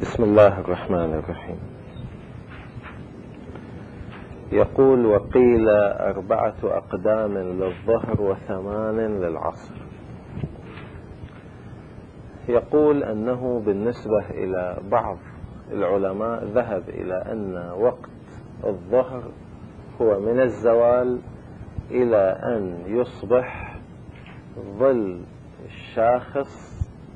بسم الله الرحمن الرحيم. يقول: وقيل 4 أقدام للظهر و8 للعصر. يقول أنه بالنسبة إلى بعض العلماء ذهب إلى أن وقت الظهر هو من الزوال إلى أن يصبح ظل الشاخص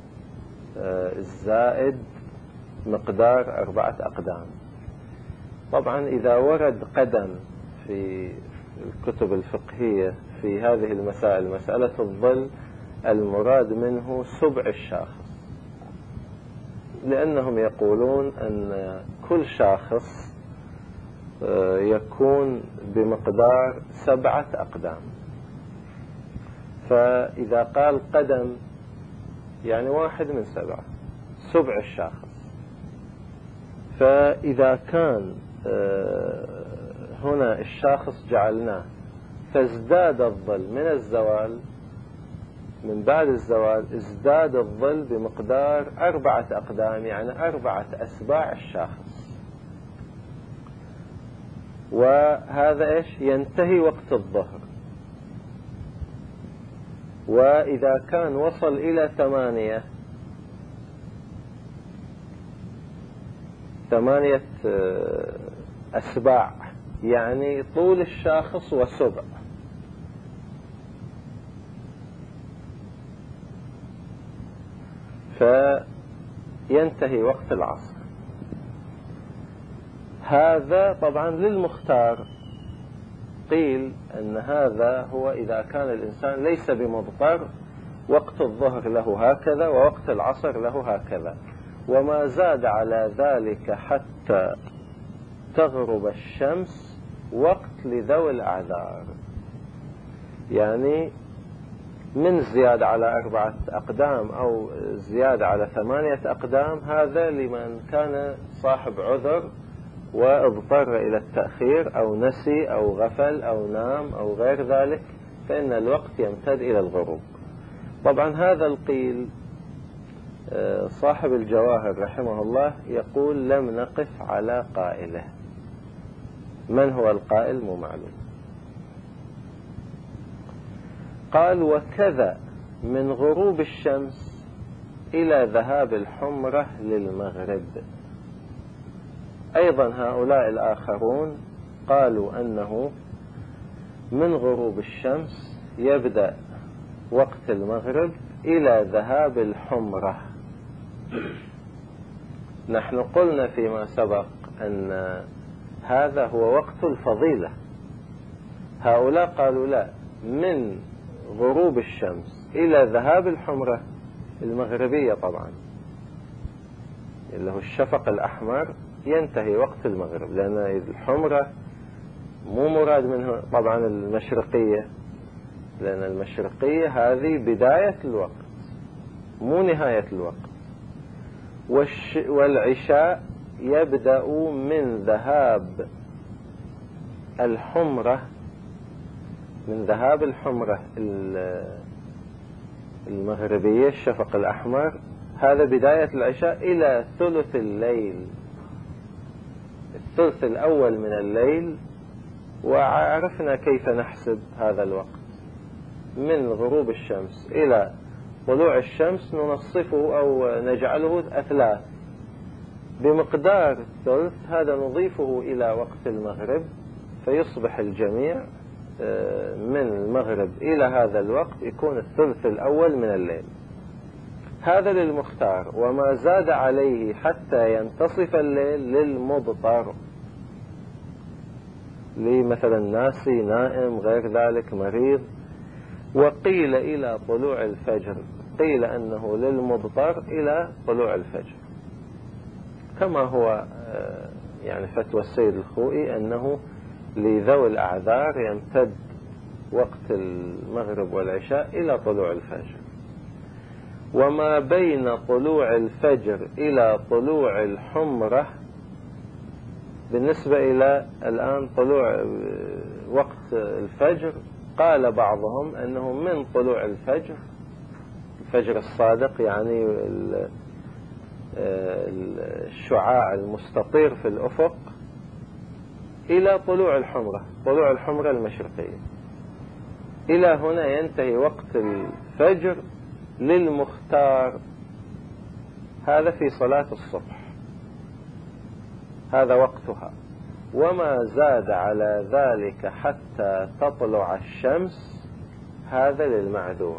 الزائد مقدار 4 أقدام. طبعا إذا ورد قدم في الكتب الفقهية في هذه المسائل، مسألة الظل، المراد منه سبع الشاخص، لأنهم يقولون أن كل شاخص يكون بمقدار 7 أقدام. فإذا قال قدم يعني 1 من 7، سبع الشاخص. فإذا كان هنا الشاخص جعلناه فازداد الظل من الزوال، من بعد الزوال ازداد الظل بمقدار 4 أقدام، يعني 4 أسباع الشاخص. وهذا إيش؟ ينتهي وقت الظهر. وإذا كان وصل إلى 8 أسباع، يعني طول الشاخص وسبع، فينتهي وقت العصر. هذا طبعا للمختار. قيل أن هذا هو إذا كان الإنسان ليس بمضطر، وقت الظهر له هكذا ووقت العصر له هكذا، وما زاد على ذلك حتى تغرب الشمس وقت لذوي الأعذار، يعني من زيادة على 4 أقدام أو زيادة على 8 أقدام، هذا لمن كان صاحب عذر واضطر إلى التأخير أو نسي أو غفل أو نام أو غير ذلك، فإن الوقت يمتد إلى الغروب. طبعا هذا القيل صاحب الجواهر رحمه الله يقول: لم نقف على قائله. من هو القائل؟ مو معلوم. قال: وكذا من غروب الشمس إلى ذهاب الحمرة للمغرب. أيضا هؤلاء الآخرون قالوا أنه من غروب الشمس يبدأ وقت المغرب إلى ذهاب الحمرة. نحن قلنا فيما سبق أن هذا هو وقت الفضيلة. هؤلاء قالوا لا، من غروب الشمس إلى ذهاب الحمرة المغربية طبعا، اللي هو الشفق الأحمر، ينتهي وقت المغرب، لأن الحمرة مو مراد منه طبعا المشرقية، لأن المشرقية هذه بداية الوقت مو نهاية الوقت. والعشاء يبدأ من ذهاب الحمرة، من ذهاب الحمرة المغربية الشفق الأحمر، هذا بداية العشاء، إلى ثلث الليل، الثلث الأول من الليل. وعرفنا كيف نحسب هذا الوقت. من غروب الشمس إلى طلوع الشمس ننصفه أو نجعله 3 بمقدار الثلث، هذا نضيفه إلى وقت المغرب، فيصبح الجميع من المغرب إلى هذا الوقت يكون الثلث الأول من الليل. هذا للمختار. وما زاد عليه حتى ينتصف الليل للمضطر، مثلا ناسي، نائم، غير ذلك، مريض. وقيل إلى طلوع الفجر، قيل أنه للمضطر إلى طلوع الفجر، كما هو يعني فتوى السيد الخوئي أنه لذوي الأعذار يمتد وقت المغرب والعشاء إلى طلوع الفجر. وما بين طلوع الفجر إلى طلوع الحمرة، بالنسبة إلى الآن طلوع وقت الفجر، قال بعضهم أنه من طلوع الفجر الصادق، يعني الشعاع المستطير في الأفق إلى طلوع الحمرة المشرقية. إلى هنا ينتهي وقت الفجر للمختار، هذا في صلاة الصبح، هذا وقتها. وما زاد على ذلك حتى تطلع الشمس هذا للمعذور.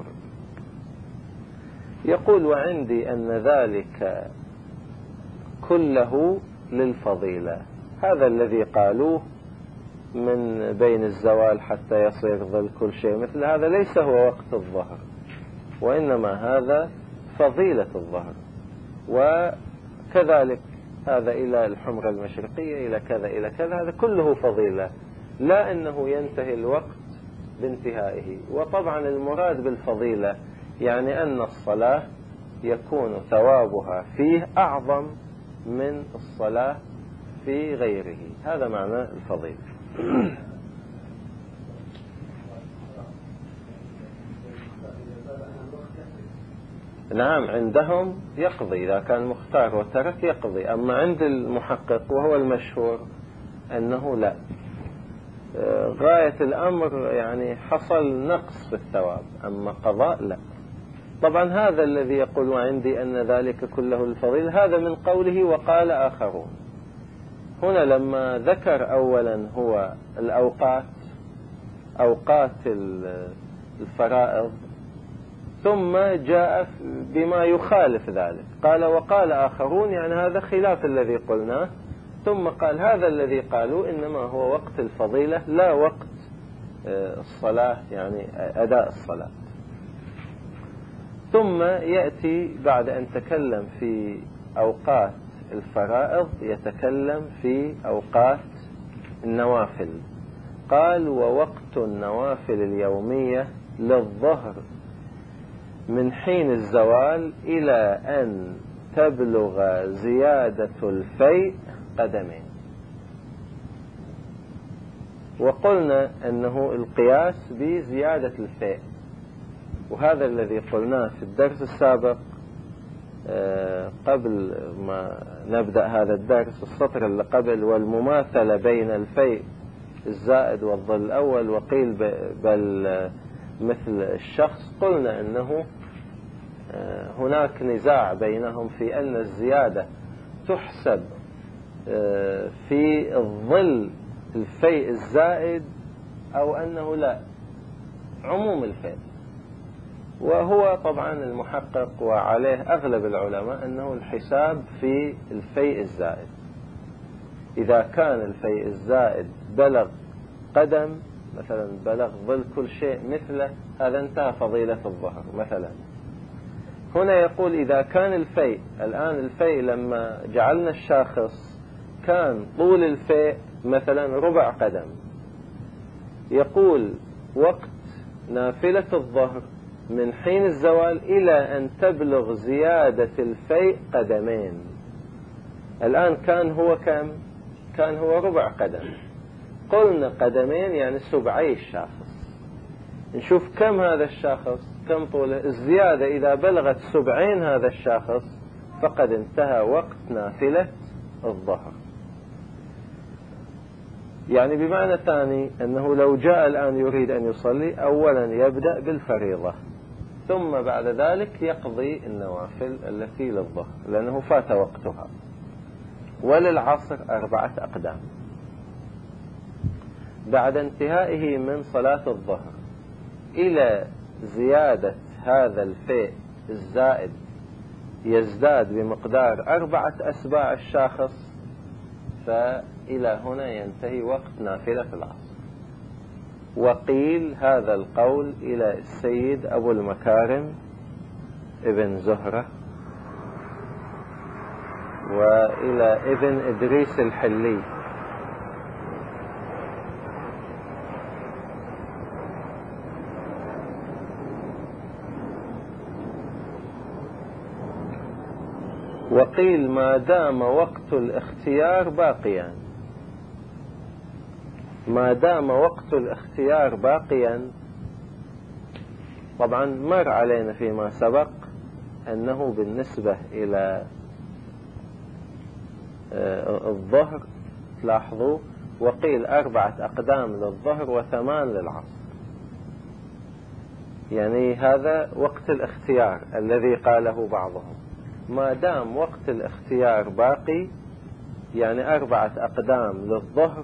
يقول: وعندي أن ذلك كله للفضيلة. هذا الذي قالوه من بين الزوال حتى يصير ظل كل شيء مثل هذا ليس هو وقت الظهر، وإنما هذا فضيلة الظهر. وكذلك هذا إلى الحمرة المشرقية، إلى كذا إلى كذا، هذا كله فضيلة، لا أنه ينتهي الوقت بانتهائه. وطبعا المراد بالفضيلة يعني أن الصلاة يكون ثوابها فيه أعظم من الصلاة في غيره، هذا معنى الفضيلة. نعم، عندهم يقضي إذا كان مختار وترك يقضي. أما عند المحقق وهو المشهور أنه لا، غاية الأمر يعني حصل نقص في الثواب، أما قضاء لا. طبعا هذا الذي يقول وعندي أن ذلك كله الفضيل، هذا من قوله وقال آخرون. هنا لما ذكر أولا هو أوقات الفرائض، ثم جاء بما يخالف ذلك، قال وقال آخرون، يعني هذا خلاف الذي قلناه. ثم قال هذا الذي قالوا إنما هو وقت الفضيلة لا وقت الصلاة، يعني أداء الصلاة. ثم يأتي بعد أن تكلم في أوقات الفرائض يتكلم في أوقات النوافل. قال ووقت النوافل اليومية للظهر من حين الزوال إلى أن تبلغ زيادة الفيء قدمين. وقلنا أنه القياس بزيادة الفيء، وهذا الذي قلناه في الدرس السابق قبل ما نبدأ هذا الدرس، السطر اللي قبل: والمماثلة بين الفيء الزائد والظل الأول، وقيل بل مثل الشخص. قلنا أنه هناك نزاع بينهم في أن الزيادة تحسب في الظل الفيء الزائد أو أنه لا، عموم الفيء. وهو طبعا المحقق وعليه أغلب العلماء أنه الحساب في الفيء الزائد. إذا كان الفيء الزائد بلغ قدم مثلا، بلغ ظل كل شيء مثله، هذا انتهى فضيلة الظهر مثلا. هنا يقول إذا كان الفيء، الآن الفيء لما جعلنا الشاخص كان طول الفيء مثلا ربع قدم، يقول وقت نافلة الظهر من حين الزوال إلى أن تبلغ زيادة الفيء قدمين. الآن كان هو كم؟ كان هو ربع قدم، قلنا قدمين يعني سبعي الشاخص. نشوف كم هذا الشاخص، كم طوله. الزيادة إذا بلغت سبعين هذا الشاخص فقد انتهى وقت نافلة الظهر. يعني بمعنى ثاني أنه لو جاء الآن يريد أن يصلي، أولا يبدأ بالفريضة، ثم بعد ذلك يقضي النوافل التي للظهر لأنه فات وقتها. وللعصر 4 أقدام. بعد انتهائه من صلاة الظهر إلى زيادة هذا الفيء الزائد يزداد بمقدار 4 أسباع الشاخص، فإلى هنا ينتهي وقت نافلة العصر. وقيل هذا القول إلى السيد أبو المكارم ابن زهرة، وإلى ابن إدريس الحلي، وقيل ما دام وقت الاختيار باقيا. ما دام وقت الاختيار باقيا، طبعا مر علينا فيما سبق أنه بالنسبة إلى الظهر تلاحظوا، وقيل 4 أقدام للظهر و8 للعصر. يعني هذا وقت الاختيار الذي قاله بعضهم. ما دام وقت الاختيار باقي يعني 4 أقدام للظهر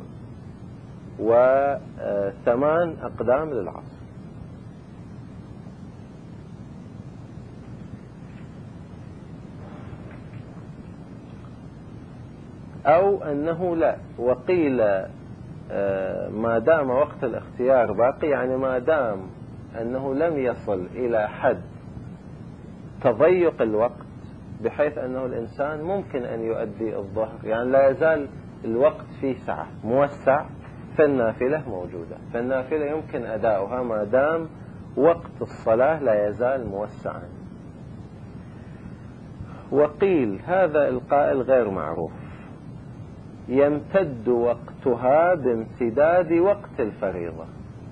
و8 أقدام للعصر. أو أنه لا، وقيل ما دام وقت الاختيار باقي يعني ما دام أنه لم يصل إلى حد تضيق الوقت بحيث أنه الإنسان ممكن أن يؤدي الظهر، يعني لا يزال الوقت فيه سعة موسع، فالنافلة موجودة، فالنافلة يمكن أداؤها ما دام وقت الصلاة لا يزال موسعا. وقيل هذا القائل غير معروف، يمتد وقتها بامتداد وقت الفريضة.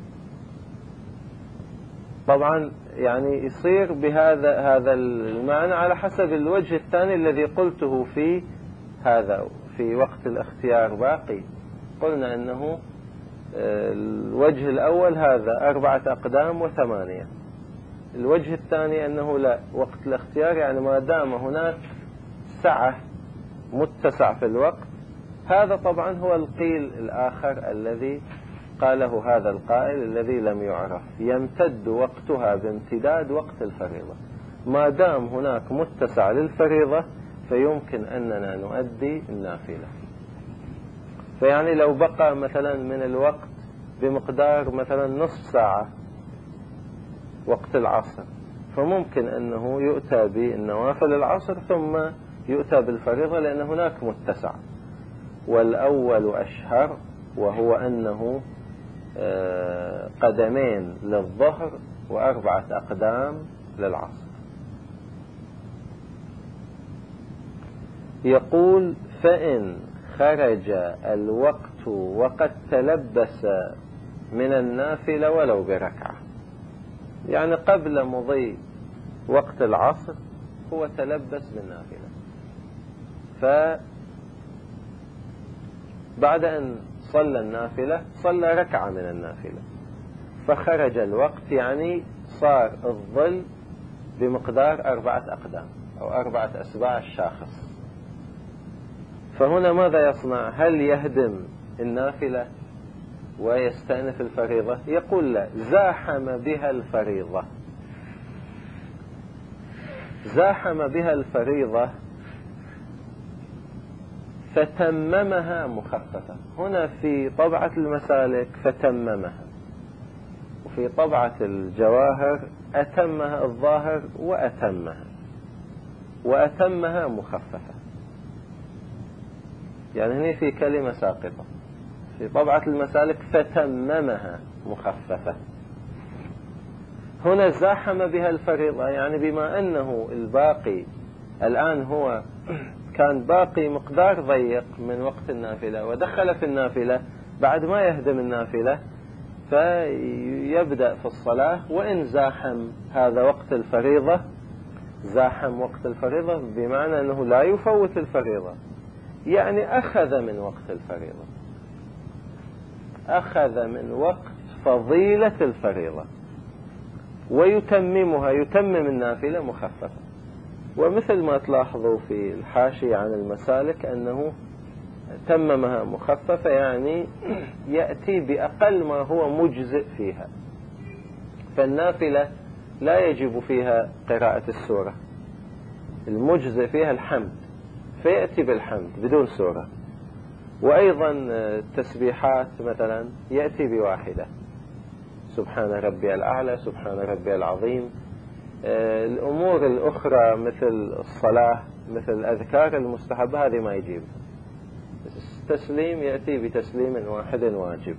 طبعا يعني يصير بهذا المعنى على حسب الوجه الثاني الذي قلته في هذا في وقت الاختيار باقي. قلنا أنه الوجه الأول هذا 4 أقدام و8. الوجه الثاني أنه لا، وقت الاختيار يعني ما دام هناك سعة متسع في الوقت. هذا طبعا هو القيل الآخر الذي قاله هذا القائل الذي لم يعرف، يمتد وقتها بامتداد وقت الفريضة. ما دام هناك متسع للفريضة فيمكن أننا نؤدي النافلة. فيعني لو بقى مثلا من الوقت بمقدار مثلا نصف ساعة وقت العصر، فممكن أنه يؤتى بالنوافل العصر ثم يؤتى بالفريضة لأن هناك متسع. والأول أشهر، وهو أنه قدمين للظهر و4 أقدام للعصر. يقول فإن خرج الوقت وقد تلبس من النافلة ولو بركعة، يعني قبل مضي وقت العصر هو تلبس بالنافلة، فبعد أن صلى النافلة صلى ركعة من النافلة فخرج الوقت، يعني صار الظل بمقدار 4 أقدام أو 4 أسباع الشاخص. فهنا ماذا يصنع؟ هل يهدم النافلة ويستأنف الفريضة؟ يقول لا، زاحم بها الفريضة. زاحم بها الفريضة فتممها مخففة. هنا في طبعة المسالك فتممها، وفي طبعة الجواهر أتمها الظاهر وأتمها مخففة. يعني هنا في كلمة ساقطة. في طبعة المسالك فتممها مخففة. هنا زاحم بها الفريضة، يعني بما أنه الباقي الآن هو كان باقي مقدار ضيق من وقت النافلة ودخل في النافلة، بعد ما يهدم النافلة فيبدأ في الصلاة. وإن زاحم هذا وقت الفريضة، زاحم وقت الفريضة بمعنى أنه لا يفوت الفريضة، يعني أخذ من وقت الفريضة، أخذ من وقت فضيلة الفريضة ويتممها، يتمم النافلة مخففة. ومثل ما تلاحظوا في الحاشية عن المسالك أنه تممها مخففة، يعني يأتي بأقل ما هو مجزئ فيها. فالنافلة لا يجب فيها قراءة السورة، المجزئ فيها الحمد، فيأتي بالحمد بدون سورة. وأيضا التسبيحات مثلا يأتي بواحدة، سبحان ربي الأعلى، سبحان ربي العظيم. الأمور الأخرى مثل الصلاة، مثل الأذكار المستحبة، هذه ما يجيب. التسليم يأتي بتسليم واحد واجب.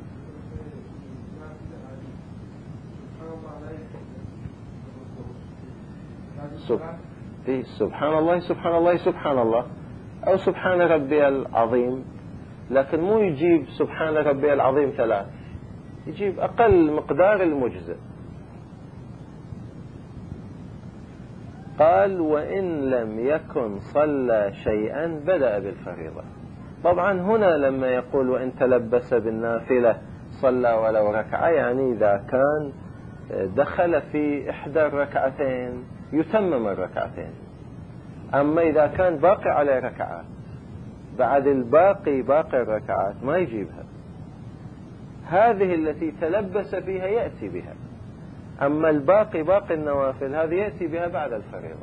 سبحان الله سبحان الله سبحان الله، أو سبحان ربي العظيم، لكن مو يجيب سبحان ربي العظيم 3، يجيب أقل مقدار المجزئ. قال وإن لم يكن صلى شيئا بدأ بالفريضة. طبعا هنا لما يقول وإن تلبس بالنافلة صلى ولو ركعة، يعني إذا كان دخل في إحدى الركعتين يتمم الركعتين. أما إذا كان باقي على ركعات بعد باقي الركعات ما يجيبها، هذه التي تلبس فيها يأتي بها. أما باقي النوافل هذه يأتي بها بعد الفريضة.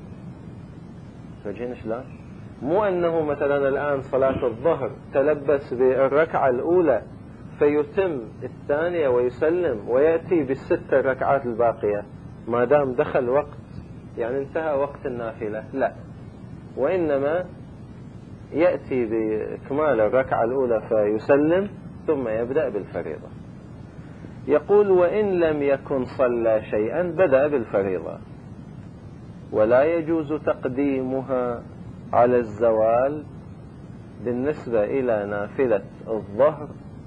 فجين شلون؟ مو أنه مثلا الآن صلاة الظهر تلبس بالركعة الأولى فيتم الثانية ويسلم ويأتي بالست الركعات الباقية ما دام دخل وقت، يعني انتهى وقت النافلة. لا، وإنما يأتي بإكمال الركعة الأولى فيسلم ثم يبدأ بالفريضة. يقول وإن لم يكن صلى شيئا بدأ بالفريضة، ولا يجوز تقديمها على الزوال بالنسبة إلى نافلة الظهر.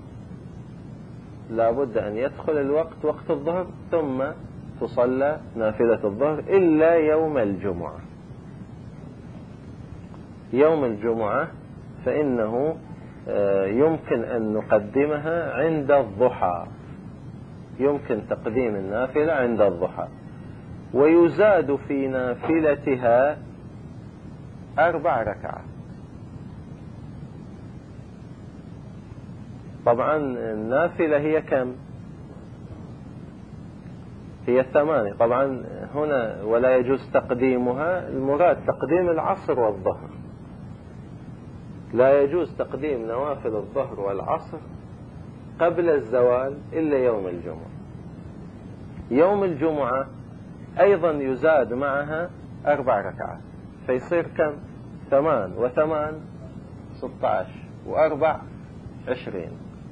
لا بد أن يدخل الوقت وقت الظهر ثم تصلى نافلة الظهر إلا يوم الجمعة. يوم الجمعة فإنه يمكن أن نقدمها عند الضحى، يمكن تقديم النافلة عند الضحى، ويزاد في نافلتها 4 ركعات. طبعا النافلة هي كم؟ هي 8. طبعا هنا ولا يجوز تقديمها، المراد تقديم العصر والظهر. لا يجوز تقديم نوافل الظهر والعصر قبل الزوال إلا يوم الجمعة. يوم الجمعة أيضا يزاد معها 4 ركعات، فيصير كم؟ 8 و8 16 و4 20.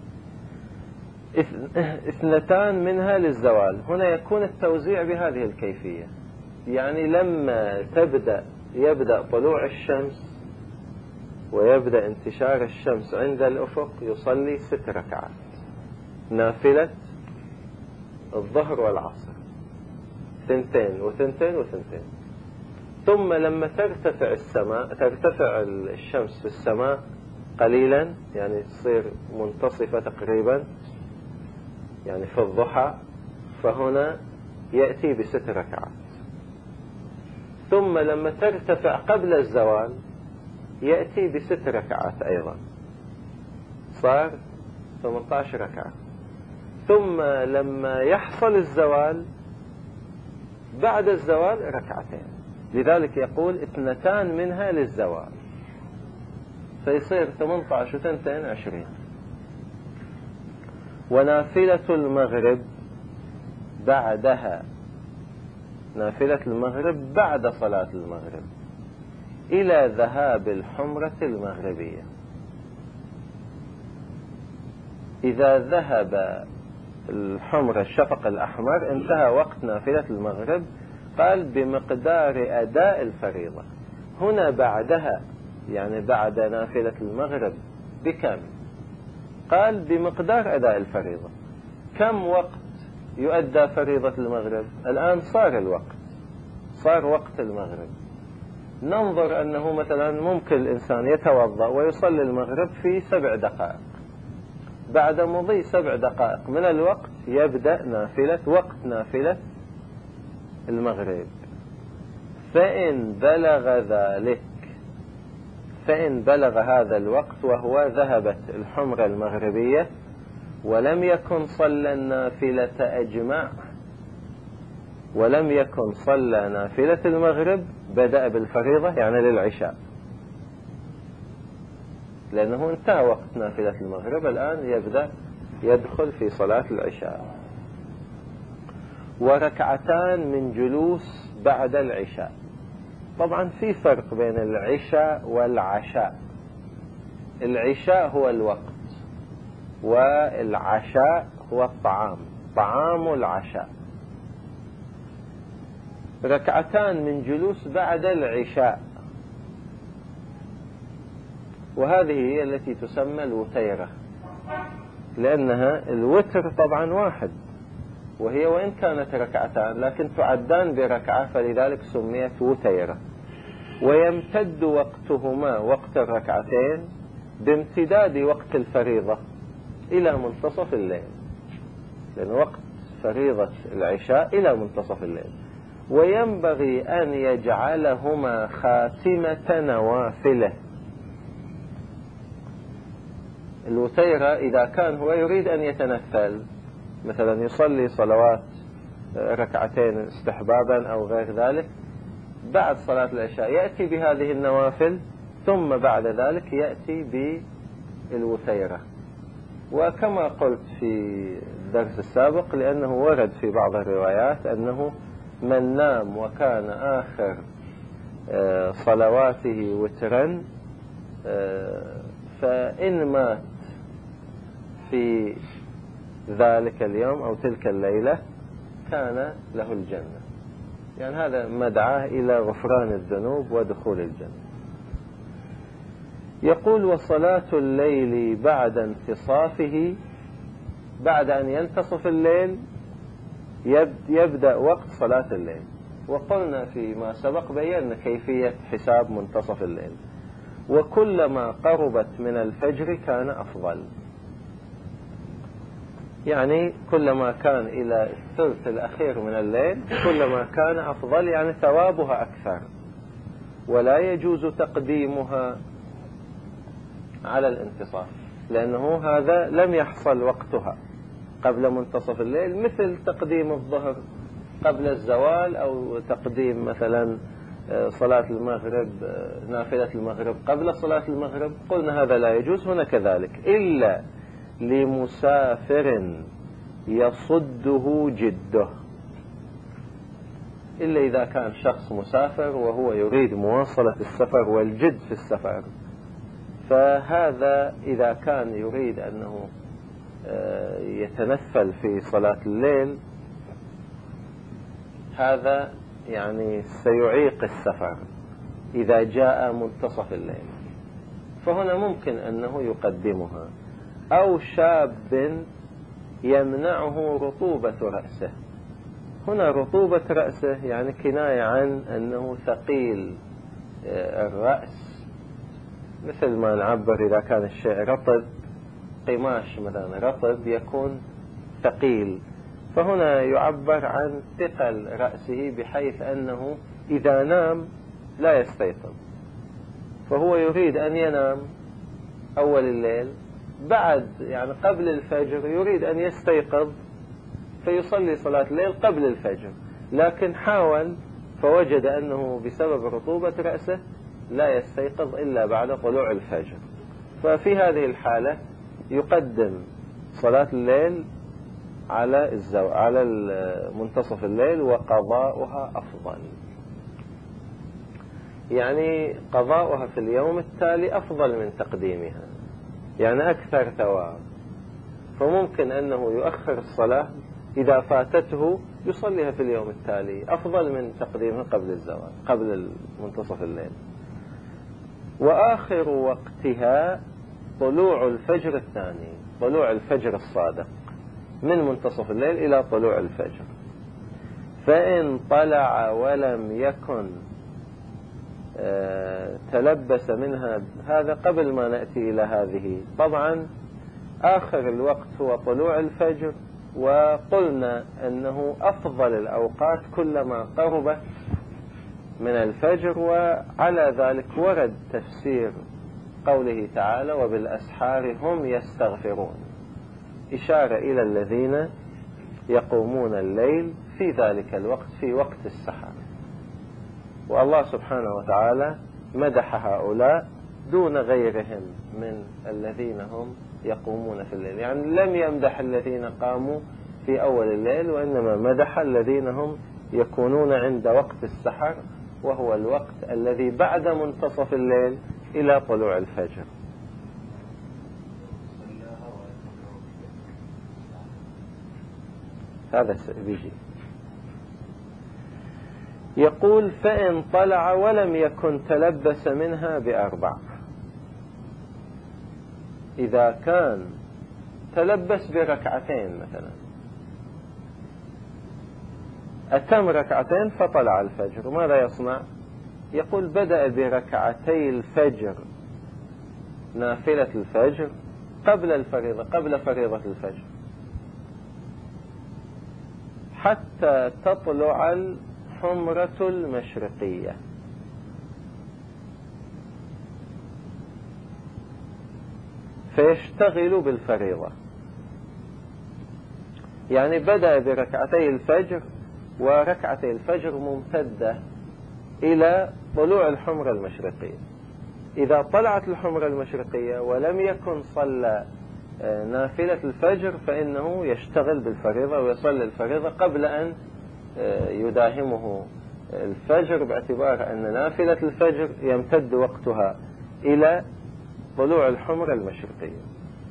2 منها للزوال. هنا يكون التوزيع بهذه الكيفية، يعني لما يبدأ طلوع الشمس ويبدأ انتشار الشمس عند الأفق يصلي 6 ركعات نافلة الظهر والعصر، 2 و2 و2. ثم لما ترتفع الشمس في السماء قليلا، يعني تصير منتصفة تقريبا، يعني في الضحى، فهنا يأتي ب6 ركعات. ثم لما ترتفع قبل الزوال يأتي ب6 ركعات أيضا، صار 18 ركعة. ثم لما يحصل الزوال بعد الزوال 2. لذلك يقول 2 منها للزوال، فيصير 18 و2 20. ونافلة المغرب بعدها، نافلة المغرب بعد صلاة المغرب إلى ذهاب الحمرة المغربية. إذا ذهب الحمرة الشفق الأحمر انتهى وقت نافلة المغرب. قال بمقدار أداء الفريضة. هنا بعدها، يعني بعد نافلة المغرب بكم؟ قال بمقدار أداء الفريضة. كم وقت يؤدى فريضة المغرب؟ الآن صار الوقت، صار وقت المغرب. ننظر أنه مثلا ممكن الإنسان يتوضأ ويصلي المغرب في 7 دقائق. بعد مضي 7 دقائق من الوقت يبدأ وقت نافلة المغرب. فإن بلغ هذا الوقت وهو ذهبت الحمرة المغربية ولم يكن صلى النافلة أجمع، ولم يكن صلى نافلة المغرب، بدأ بالفريضة يعني للعشاء، لأنه انتهى وقت نافلة المغرب، الآن يدخل في صلاة العشاء. 2 ركعات من جلوس بعد العشاء. طبعا في فرق بين العشاء والعشاء. العشاء هو الوقت، والعشاء هو الطعام، طعام العشاء. 2 ركعات من جلوس بعد العشاء، وهذه هي التي تسمى الوتيرة، لأنها الوتر طبعا واحد، وهي وإن كانت ركعتان لكن تعدان بركعة، فلذلك سميت وتيرة. ويمتد وقتهما وقت الركعتين بامتداد وقت الفريضة إلى منتصف الليل، لأن وقت فريضة العشاء إلى منتصف الليل. وينبغي أن يجعلهما خاتمة نوافله. الوتيرة إذا كان هو يريد أن يتنفل، مثلا يصلي صلوات ركعتين استحبابا أو غير ذلك، بعد صلاة العشاء يأتي بهذه النوافل، ثم بعد ذلك يأتي بالوتيرة. وكما قلت في الدرس السابق، لأنه ورد في بعض الروايات أنه من نام وكان آخر صلواته وترا فإن مات في ذلك اليوم أو تلك الليلة كان له الجنة. يعني هذا مدعاه إلى غفران الذنوب ودخول الجنة. يقول: وصلاة الليل بعد انتصافه، بعد أن ينتصف الليل يبدأ وقت صلاة الليل. وقلنا فيما سبق بينا كيفية حساب منتصف الليل. وكلما قربت من الفجر كان أفضل، يعني كلما كان إلى الثلث الأخير من الليل كلما كان أفضل، يعني ثوابها أكثر. ولا يجوز تقديمها على الانتصاف، لأنه هذا لم يحصل وقتها قبل منتصف الليل، مثل تقديم الظهر قبل الزوال، أو تقديم مثلا صلاة المغرب، نافلة المغرب قبل صلاة المغرب. قلنا هذا لا يجوز. هنا كذلك، إلا لمسافر يصده جده، إلا إذا كان شخص مسافر وهو يريد مواصلة السفر والجد في السفر، فهذا إذا كان يريد أنه يتنفل في صلاة الليل، هذا يعني سيعيق السفر إذا جاء منتصف الليل، فهنا ممكن أنه يقدمها. أو شاب يمنعه رطوبة رأسه. هنا رطوبة رأسه يعني كناية عن أنه ثقيل الرأس، مثل ما نعبر إذا كان الشيء رطب، قماش مثلا رطب يكون ثقيل، فهنا يعبر عن ثقل رأسه بحيث أنه إذا نام لا يستيقظ، فهو يريد أن ينام أول الليل، بعد يعني قبل الفجر يريد أن يستيقظ فيصلي صلاة الليل قبل الفجر، لكن حاول فوجد أنه بسبب رطوبة رأسه لا يستيقظ إلا بعد طلوع الفجر. ففي هذه الحالة يقدم صلاة الليل على منتصف الليل، وقضاؤها أفضل. يعني قضاؤها في اليوم التالي أفضل من تقديمها، يعني أكثر ثواب. فممكن أنه يؤخر الصلاة إذا فاتته يصليها في اليوم التالي، أفضل من تقديمها قبل الزوال قبل منتصف الليل. وآخر وقتها طلوع الفجر الثاني، طلوع الفجر الصادق من منتصف الليل إلى طلوع الفجر. فإن طلع ولم يكن تلبس منها، هذا قبل ما نأتي إلى هذه. طبعا آخر الوقت هو طلوع الفجر، وقلنا أنه أفضل الأوقات كلما قربت من الفجر، وعلى ذلك ورد تفسير قوله تعالى: وبالأسحار هم يستغفرون، إشارة إلى الذين يقومون الليل في ذلك الوقت، في وقت السحر. والله سبحانه وتعالى مدح هؤلاء دون غيرهم من الذين هم يقومون في الليل، يعني لم يمدح الذين قاموا في أول الليل، وإنما مدح الذين هم يكونون عند وقت السحر، وهو الوقت الذي بعد منتصف الليل إلى طلوع الفجر. هذا بيجي. يقول: فإن طلع ولم يكن تلبس منها ب4. إذا كان تلبس بركعتين مثلا، أتم ركعتين فطلع الفجر، ماذا يصنع؟ يقول بدأ بركعتي الفجر نافلة الفجر قبل الفريضة، قبل فريضة الفجر، حتى تطلع الحمرة المشرقية. فيشتغل بالفريضة، يعني بدأ بركعتي الفجر، وركعتي الفجر ممتدة إلى طلوع الحمرة المشرقية. إذا طلعت الحمرة المشرقية ولم يكن صلى نافلة الفجر فإنه يشتغل بالفريضة ويصلي الفريضة قبل أن يداهمه الفجر، باعتبار أن نافلة الفجر يمتد وقتها إلى طلوع الحمرة المشرقية.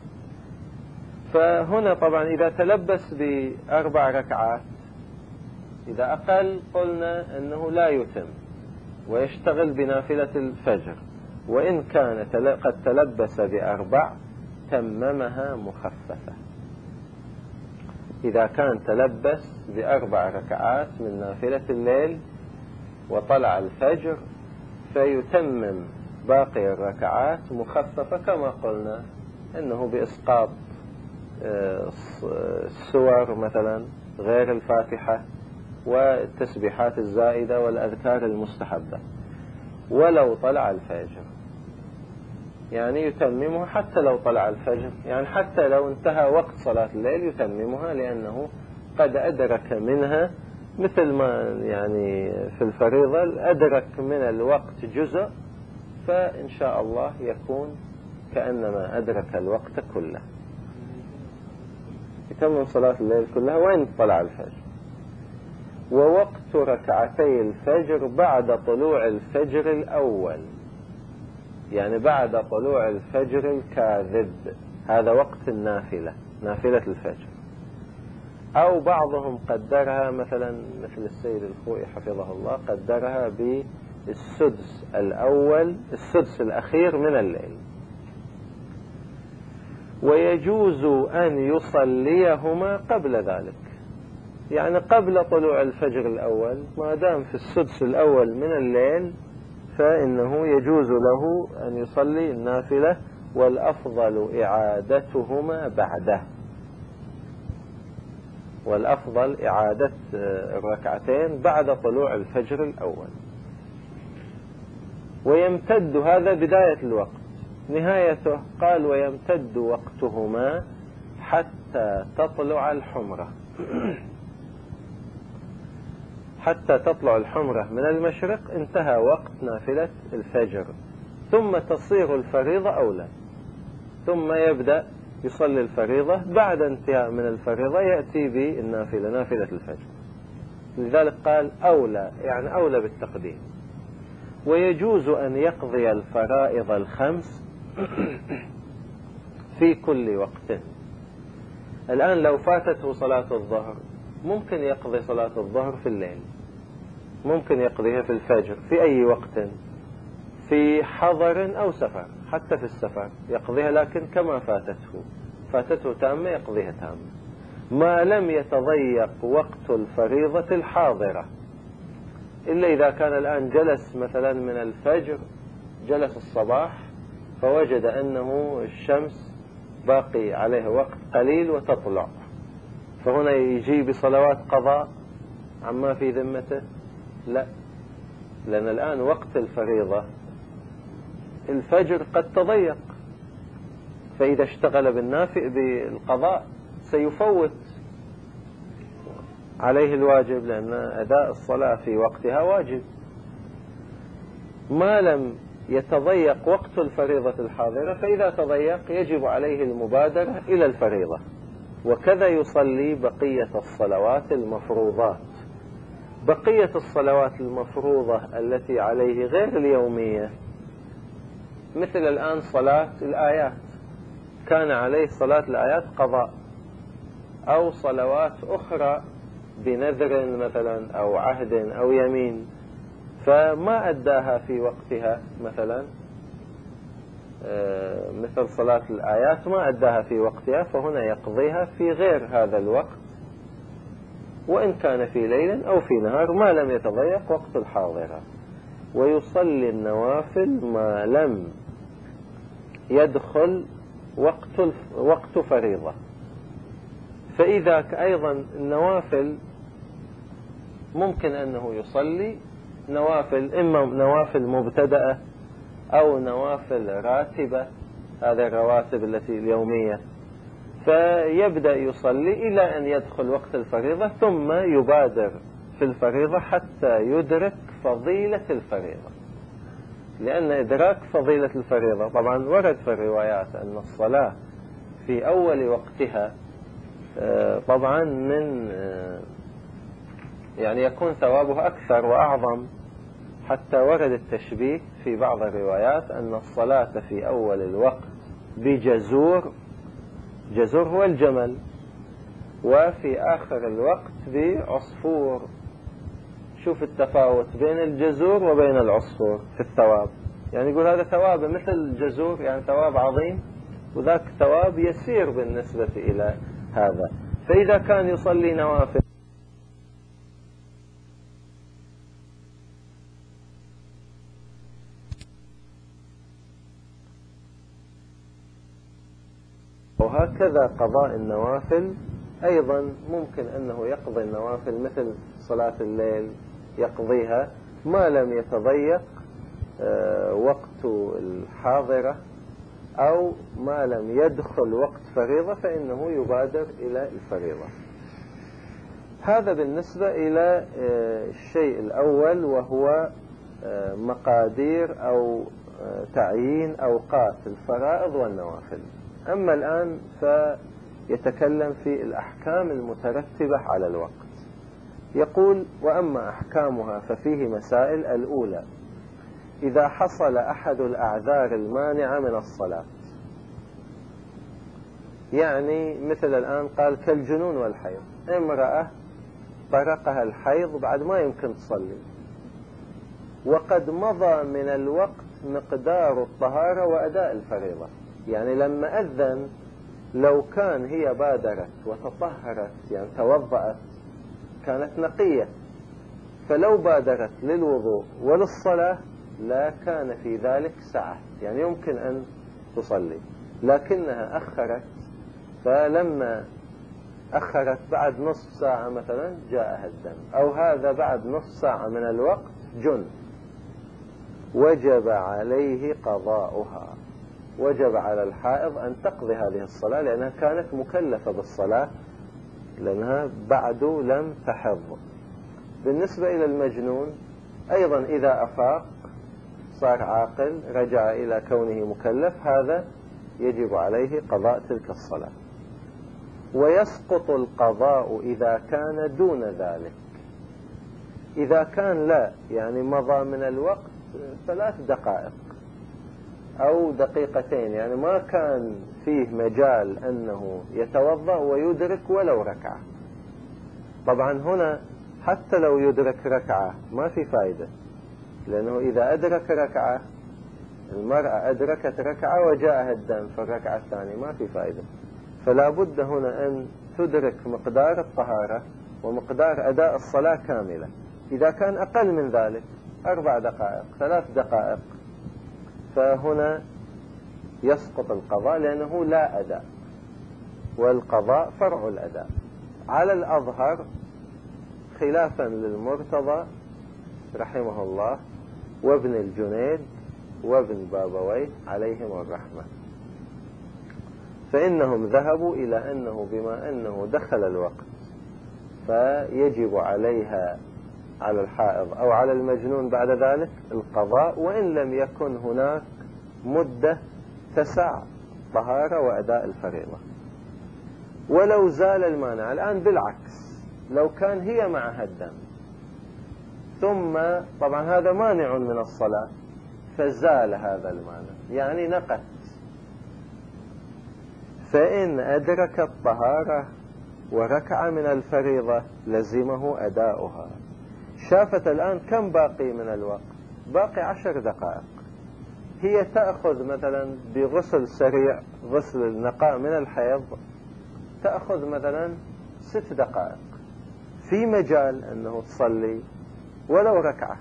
فهنا طبعا إذا تلبس بأربع ركعات، إذا أقل قلنا أنه لا يتم ويشتغل بنافلة الفجر، وإن كان قد تلبس بأربع تممها مخففة. إذا كان تلبس بأربع ركعات من نافلة الليل وطلع الفجر فيتمم باقي الركعات مخففة، كما قلنا أنه بإسقاط السور مثلا غير الفاتحة والتسبيحات الزائدة والأذكار المستحبة. ولو طلع الفجر يعني يتممها، حتى لو طلع الفجر، يعني حتى لو انتهى وقت صلاة الليل يتممها، لأنه قد أدرك منها مثل ما يعني في الفريضة أدرك من الوقت جزء، فإن شاء الله يكون كأنما أدرك الوقت كله، يتمم صلاة الليل كلها وإن طلع الفجر. ووقت ركعتي الفجر بعد طلوع الفجر الأول، يعني بعد طلوع الفجر الكاذب، هذا وقت النافلة، نافلة الفجر. أو بعضهم قدرها مثلا مثل السيد الخوئي حفظه الله، قدرها بالسدس الأول، السدس الأخير من الليل. ويجوز أن يصليهما قبل ذلك، يعني قبل طلوع الفجر الأول، ما دام في السدس الأول من الليل فإنه يجوز له أن يصلي النافلة، والأفضل إعادتهما بعده، والأفضل إعادة الركعتين بعد طلوع الفجر الأول. ويمتد، هذا بداية الوقت، نهايته قال ويمتد وقتهما حتى تطلع الحمرة حتى تطلع الحمرة من المشرق انتهى وقت نافلة الفجر، ثم تصير الفريضة أولى، ثم يبدأ يصلي الفريضة، بعد انتهاء من الفريضة يأتي بالنافلة، نافلة الفجر. لذلك قال أولى، يعني أولى بالتقديم. ويجوز أن يقضي الفرائض الخمس في كل وقت. الآن لو فاتته صلاة الظهر ممكن يقضي صلاة الظهر في الليل، ممكن يقضيها في الفجر في أي وقت، في حضر أو سفر، حتى في السفر يقضيها، لكن كما فاتته تامة يقضيها تامة، ما لم يتضيق وقت الفريضة الحاضرة. إلا إذا كان الآن جلس مثلا من الفجر، جلس الصباح فوجد أنه الشمس باقي عليها وقت قليل وتطلع، فهنا يجي بصلوات قضاء عما في ذمته؟ لا، لأن الآن وقت الفريضة الفجر قد تضيق، فإذا اشتغل بالقضاء سيفوت عليه الواجب، لأن أداء الصلاة في وقتها واجب. ما لم يتضيق وقت الفريضة الحاضرة، فإذا تضيق يجب عليه المبادرة إلى الفريضة، وكذا يصلي بقية الصلوات المفروضات. بقية الصلوات المفروضة التي عليه غير اليومية، مثل الآن صلاة الآيات، كان عليه صلاة الآيات قضاء، أو صلوات أخرى بنذر مثلا أو عهد أو يمين، فما أداها في وقتها، مثلا مثل صلاة الآيات ما أداها في وقتها، فهنا يقضيها في غير هذا الوقت، وإن كان في ليل أو في نهار ما لم يتضيق وقت الحاضرة. ويصلي النوافل ما لم يدخل وقت فريضة. فإذا أيضا النوافل ممكن أنه يصلي نوافل، إما نوافل مبتدأة أو نوافل راتبة، هذه الرواتب التي اليومية، فيبدأ يصلي إلى أن يدخل وقت الفريضة ثم يبادر في الفريضة حتى يدرك فضيلة الفريضة. لأن إدراك فضيلة الفريضة طبعا ورد في الروايات أن الصلاة في أول وقتها طبعا يعني يكون ثوابه أكثر وأعظم، حتى ورد التشبيه في بعض الروايات أن الصلاة في أول الوقت بجزور، جزور هو الجمل، وفي آخر الوقت بعصفور. شوف التفاوت بين الجزور وبين العصفور في الثواب، يعني يقول هذا ثواب مثل الجزور، يعني ثواب عظيم، وذاك ثواب يسير بالنسبة إلى هذا. فإذا كان يصلي نوافل وهكذا قضاء النوافل أيضا ممكن أنه يقضي النوافل مثل صلاة الليل يقضيها ما لم يتضيق وقت الحاضرة أو ما لم يدخل وقت فريضة، فإنه يبادر إلى الفريضة. هذا بالنسبة إلى الشيء الأول، وهو مقادير أو تعيين أوقات الفرائض والنوافل. أما الآن فيتكلم في الأحكام المترتبة على الوقت. يقول: وأما أحكامها ففيه مسائل. الأولى: إذا حصل أحد الأعذار المانعة من الصلاة، يعني مثل الآن قال كالجنون والحيض، امرأة طرقها الحيض بعد ما يمكن تصلي، وقد مضى من الوقت مقدار الطهارة وأداء الفريضة، يعني لما أذن لو كان هي بادرت وتطهرت يعني توضأت كانت نقية، فلو بادرت للوضوء وللصلاة لا كان في ذلك سعة، يعني يمكن أن تصلي، لكنها أخرت، فلما أخرت بعد نصف ساعة مثلا جاءها الدم، أو هذا بعد نصف ساعة من الوقت جن، وجب عليه قضاؤها. وجب على الحائض أن تقضي هذه الصلاة لأنها كانت مكلفة بالصلاة، لأنها بعد لم تحض. بالنسبة إلى المجنون أيضا إذا أفاق صار عاقل رجع إلى كونه مكلف، هذا يجب عليه قضاء تلك الصلاة. ويسقط القضاء إذا كان دون ذلك. إذا كان لا، يعني مضى من الوقت 3 دقائق أو دقيقتين، يعني ما كان فيه مجال أنه يتوضأ ويدرك ولو ركعة. طبعا هنا حتى لو يدرك ركعة ما في فائدة، لأنه إذا أدرك ركعة، المرأة أدركت ركعة وجاءها الدم في الركعة الثانية ما في فائدة، فلا بد هنا أن تدرك مقدار الطهارة ومقدار أداء الصلاة كاملة. إذا كان أقل من ذلك 4 دقائق 3 دقائق فهنا يسقط القضاء لأنه لا أداء، والقضاء فرع الأداء على الأظهر، خلافا للمرتضى رحمه الله وابن الجنيد وابن بابويه عليهم الرحمة، فإنهم ذهبوا إلى أنه بما أنه دخل الوقت فيجب عليها، على الحائض أو على المجنون بعد ذلك، القضاء، وإن لم يكن هناك مدة تسع طهارة وأداء الفريضة. ولو زال المانع الآن بالعكس، لو كان هي معها الدم ثم طبعا هذا مانع من الصلاة فزال هذا المانع، يعني نقت، فإن أدرك الطهارة وركع من الفريضة لزمه أداؤها. شافت الآن كم باقي من الوقت؟ باقي 10 دقائق. هي تأخذ مثلا بغسل سريع، غسل النقاء من الحيض، تأخذ مثلا 6 دقائق، في مجال أنه تصلي ولو ركعة،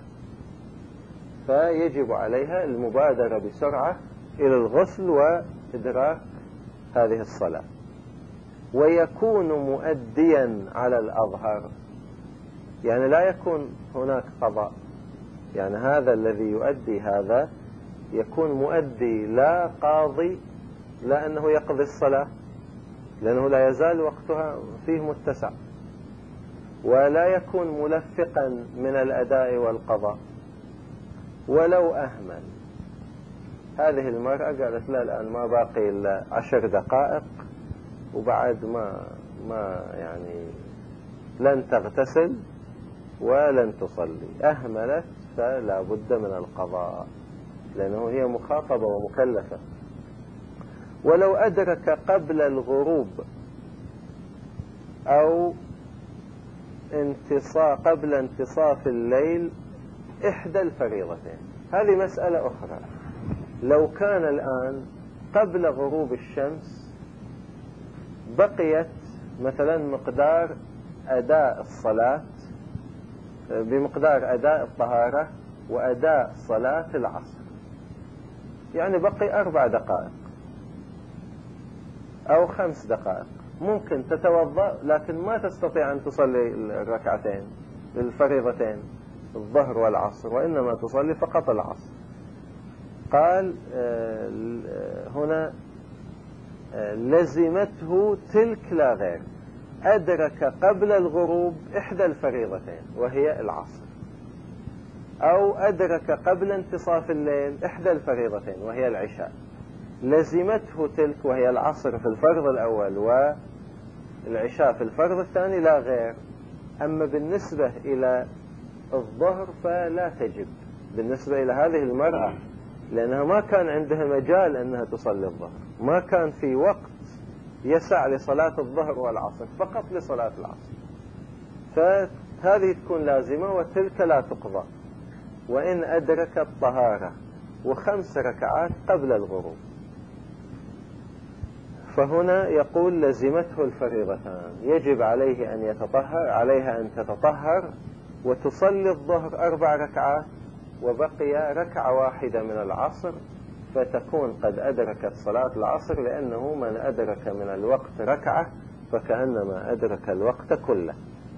فيجب عليها المبادرة بسرعة إلى الغسل وإدراك هذه الصلاة، ويكون مؤديا على الأظهر، يعني لا يكون هناك قضاء، يعني هذا الذي يؤدي هذا يكون مؤدي لا قاضي، لا أنه يقضي الصلاة لأنه لا يزال وقتها فيه متسع، ولا يكون ملفقا من الأداء والقضاء ولو أهمل. هذه المرأة قالت لا الآن ما باقي إلا 10 دقائق وبعد ما يعني لن تغتسل ولن تصلي، أهملت فلا بد من القضاء لأنه هي مخاطبة ومكلفة. ولو أدرك قبل الغروب أو قبل انتصاف الليل إحدى الفريضتين، هذه مسألة أخرى. لو كان الآن قبل غروب الشمس بقيت مثلا مقدار أداء الصلاة بمقدار أداء الطهارة وأداء صلاة العصر، يعني بقي 4 دقائق أو 5 دقائق، ممكن تتوضأ لكن ما تستطيع أن تصلي الركعتين الفريضتين الظهر والعصر، وإنما تصلي فقط العصر. قال هنا لزمته تلك لا غير، أدرك قبل الغروب إحدى الفريضتين وهي العصر، أو أدرك قبل انتصاف الليل إحدى الفريضتين وهي العشاء، لزمته تلك وهي العصر في الفرض الأول والعشاء في الفرض الثاني لا غير. أما بالنسبة إلى الظهر فلا تجب بالنسبة إلى هذه المرأة، لأنها ما كان عندها مجال أنها تصلي الظهر، ما كان في وقت يسع لصلاة الظهر والعصر، فقط لصلاة العصر، فهذه تكون لازمة وتلك لا تقضى وإن أدرك الطهارة و5 ركعات قبل الغروب. فهنا يقول لزمته الفريضتان، يجب عليه أن يتطهر، عليها أن تتطهر وتصلي الظهر 4 ركعات وبقي ركعة واحدة من العصر، فتكون قد أدركت صلاة العصر، لأنه من أدرك من الوقت ركعة فكأنما أدرك الوقت كله.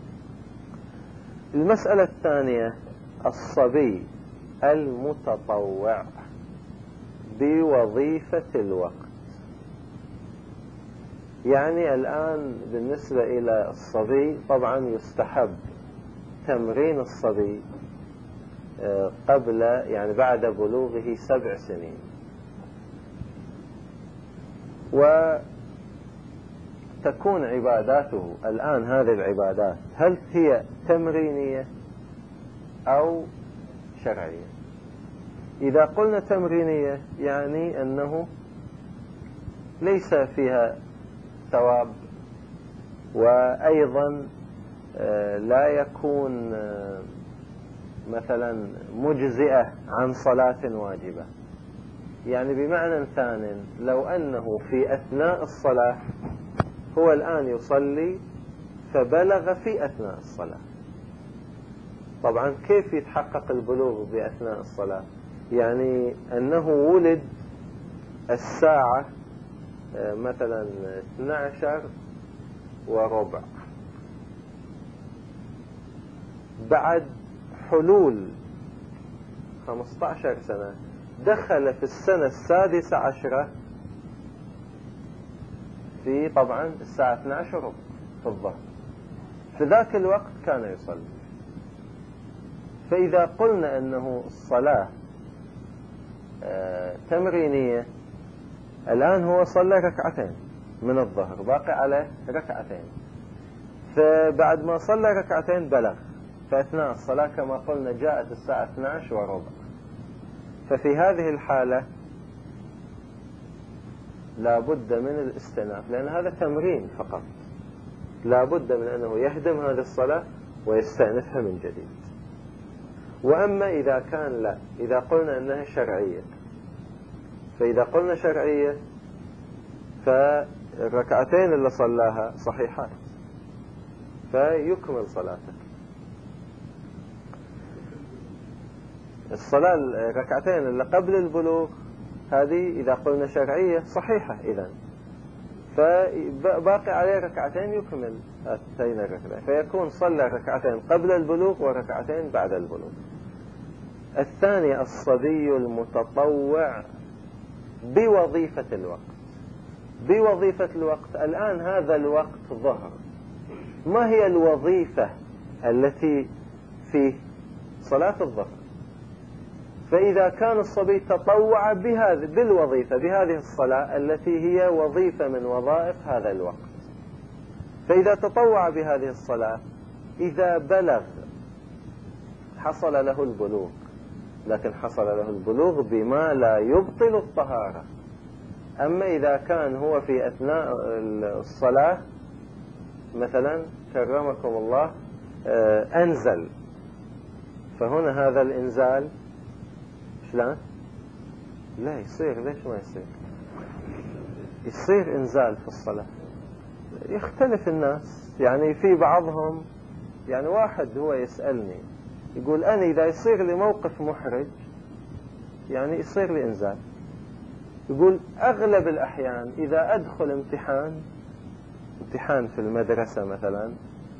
المسألة الثانية الصبي المتطوع بوظيفة الوقت. يعني الآن بالنسبة إلى الصبي طبعا يستحب تمرين الصبي قبل يعني بعد بلوغه 7 سنين، وتكون عباداته الآن هذه العبادات هل هي تمرينية أو شرعية؟ إذا قلنا تمرينية يعني أنه ليس فيها ثواب، وأيضا لا يكون مثلا مجزئة عن صلاة واجبة. يعني بمعنى ثان، لو أنه في أثناء الصلاة هو الآن يصلي فبلغ في أثناء الصلاة، طبعا كيف يتحقق البلوغ بأثناء الصلاة؟ يعني أنه ولد الساعة مثلا 12:15، بعد حلول 15 سنة دخل في السنة 16 في طبعا الساعة 12:15 في الظهر، في ذاك الوقت كان يصلي. فإذا قلنا أنه الصلاة تمرينية، الآن هو صلى 2 ركعات من الظهر، باقي عليه 2 ركعات، فبعد ما صلى 2 ركعات بلغ، فأثناء الصلاة كما قلنا جاءت الساعة 12:15، ففي هذه الحالة لا بد من الاستئناف، لأن هذا تمرين فقط، لا بد من أنه يهدم هذه الصلاة ويستأنفها من جديد. وأما إذا كان لا، إذا قلنا أنها شرعية، فإذا قلنا شرعية فالركعتين اللي صلاها صحيحات، فيكمل صلاته. الصلاة الركعتين اللي قبل البلوغ هذه إذا قلنا شرعية صحيحة إذن، فباقي عليه ركعتين يكمل هاتين الركعتين، فيكون صلى ركعتين قبل البلوغ وركعتين بعد البلوغ. الثاني الصبي المتطوع بوظيفة الوقت. بوظيفة الوقت، الآن هذا الوقت ظهر، ما هي الوظيفة التي في صلاة الظهر؟ فإذا كان الصبي تطوع بالوظيفة بهذه الصلاة التي هي وظيفة من وظائف هذا الوقت، فإذا تطوع بهذه الصلاة إذا بلغ حصل له البلوغ، لكن حصل له البلوغ بما لا يبطل الطهارة. أما إذا كان هو في أثناء الصلاة مثلا كرمكم الله أنزل، فهنا هذا الإنزال شلون؟ لا يصير، ليش ما يصير؟ يصير إنزال في الصلاة. يختلف الناس، يعني في بعضهم، يعني واحد هو يسألني يقول أنا إذا يصير لي موقف محرج يعني يصير لي إنزال. يقول أغلب الأحيان إذا أدخل امتحان في المدرسة مثلا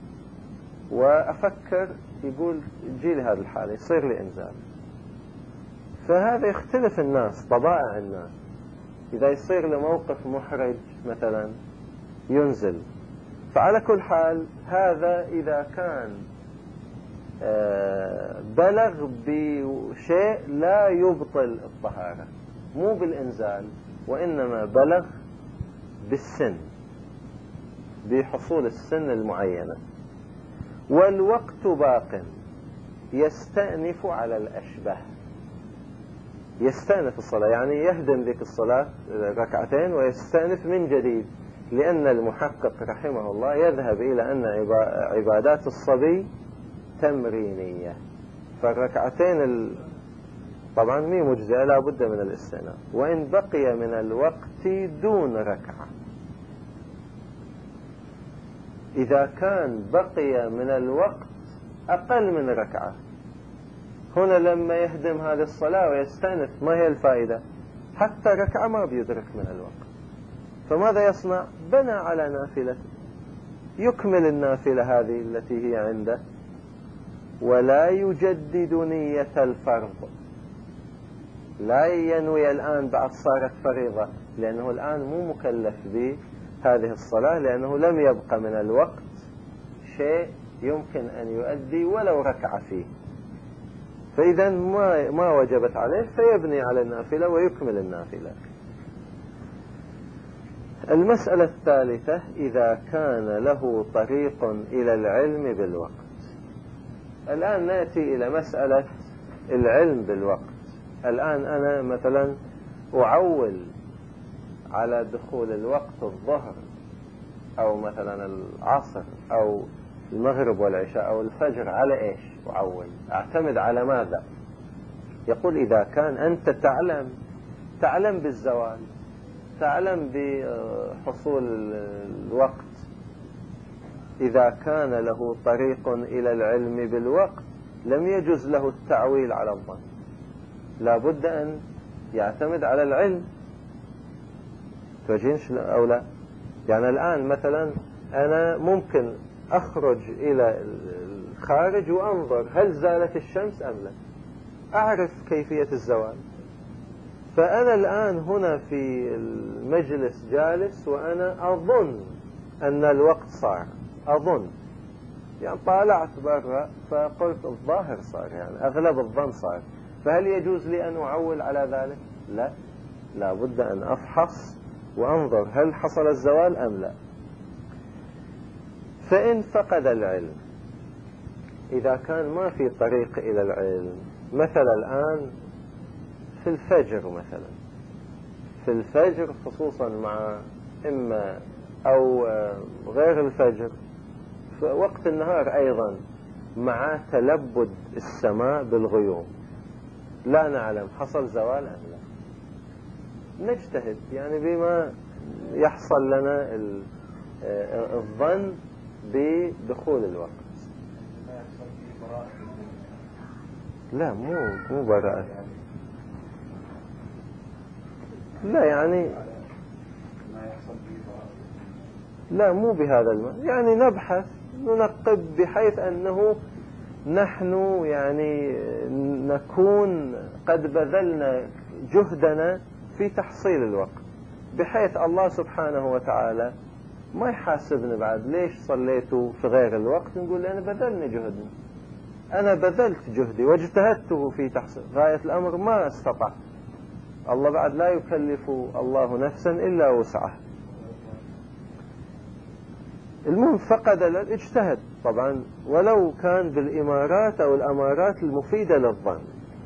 وأفكر، يقول يجي لي هذه الحالة يصير لي إنزال. فهذا يختلف الناس، طبائع الناس. إذا يصير له موقف محرج مثلا ينزل. فعلى كل حال هذا إذا كان بلغ بشيء لا يبطل الطهارة، مو بالإنزال، وإنما بلغ بالسن، بحصول السن المعينة. والوقت باق يستأنف على الأشبه. يستأنف الصلاة يعني يهدم ذيك الصلاة ركعتين ويستأنف من جديد، لأن المحقق رحمه الله يذهب إلى أن عبادات الصبي تمرينية، فالركعتين طبعا مي مجزئة، لا بد من الاستئناف. وإن بقي من الوقت دون ركعة، إذا كان بقي من الوقت أقل من ركعة، هنا لما يهدم هذه الصلاة ويستأنف ما هي الفائدة؟ حتى ركعة ما بيدرك من الوقت. فماذا يصنع؟ بنى على نافلة، يكمل النافلة هذه التي هي عنده، ولا يجدد نية الفرض. لا ينوي الآن بعد صارت فريضة، لأنه الآن مو مكلف بهذه الصلاة، لأنه لم يبقى من الوقت شيء يمكن أن يؤدي ولو ركع فيه. فإذا ما وجبت عليه، فيبني على النافلة ويكمل النافلة. المسألة الثالثة إذا كان له طريق إلى العلم بالوقت. الآن نأتي إلى مسألة العلم بالوقت. الآن أنا مثلا أعول على دخول الوقت الظهر أو مثلا العصر أو المغرب والعشاء أو الفجر، على إيش أعول؟ أعتمد على ماذا؟ يقول إذا كان أنت تعلم بالزوال، تعلم بحصول الوقت، إذا كان له طريق إلى العلم بالوقت لم يجوز له التعويل على الظن، لا بد أن يعتمد على العلم. توجين أو لا؟ يعني الآن مثلا أنا ممكن أخرج إلى الخارج وأنظر هل زالت الشمس أم لا، أعرف كيفية الزوال. فأنا الآن هنا في المجلس جالس وأنا أظن أن الوقت صار، أظن يعني طالعت برا فقلت الظاهر صار، يعني أغلب الظن صار، فهل يجوز لي أن أعول على ذلك؟ لا بد أن أفحص وأنظر هل حصل الزوال أم لا. فإن فقد العلم، إذا كان ما في طريق إلى العلم، مثلا الآن في الفجر مثلا، في الفجر خصوصا مع إما أو غير الفجر، في وقت النهار أيضا مع تلبد السماء بالغيوم، لا نعلم حصل زوال أم لا. نجتهد يعني بما يحصل لنا الظن بدخول الوقت. لا مو براءة، لا يعني لا مو بهذا المعنى، يعني نبحث ننقب بحيث أنه نحن يعني نكون قد بذلنا جهدنا في تحصيل الوقت، بحيث الله سبحانه وتعالى ما يحاسبني بعد ليش صليتوا في غير الوقت، نقول أنا بذلني جهدي، أنا بذلت جهدي واجتهدته في تحصيل غاية الأمر ما استطعت. الله بعد لا يكلف الله نفسا إلا وسعها. المهم فقد اجتهد طبعا، ولو كان بالإمارات أو الأمارات المفيدة للظن،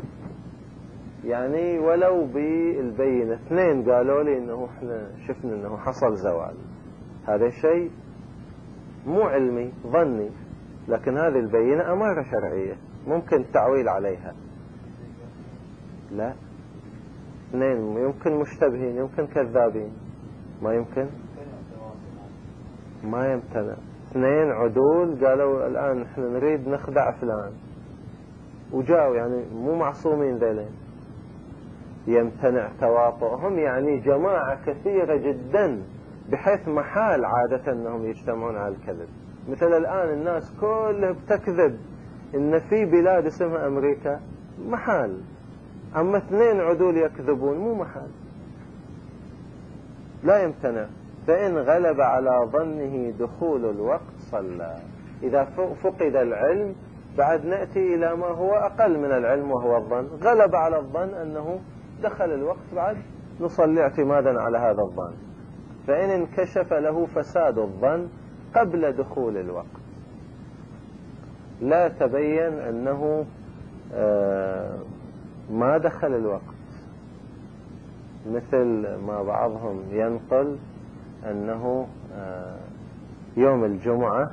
يعني ولو بالبينة، اثنين قالوا لي إنه احنا شفنا إنه حصل زوال، هذا شيء مو علمي ظني، لكن هذه البينة أمارة شرعية ممكن التعويل عليها. لا، اثنين يمكن مشتبهين، يمكن كذابين، ما يمكن، ما يمتنع. اثنين عدول قالوا الآن احنا نريد نخدع فلان، وجاوا يعني مو معصومين ذيلين، يمتنع تواطؤهم، يعني جماعة كثيرة جدا بحيث محال عادة أنهم يجتمعون على الكذب. مثل الآن الناس كلها بتكذب إن في بلاد اسمها أمريكا، محال. أما اثنين عدول يكذبون مو محال، لا يمتنع. فإن غلب على ظنه دخول الوقت صلى. إذا فقد العلم بعد نأتي إلى ما هو أقل من العلم وهو الظن. غلب على الظن أنه دخل الوقت، بعد نصلي اعتمادا على هذا الظن. فإن انكشف له فساد الظن قبل دخول الوقت، لا تبين أنه ما دخل الوقت، مثل ما بعضهم ينقل أنه يوم الجمعة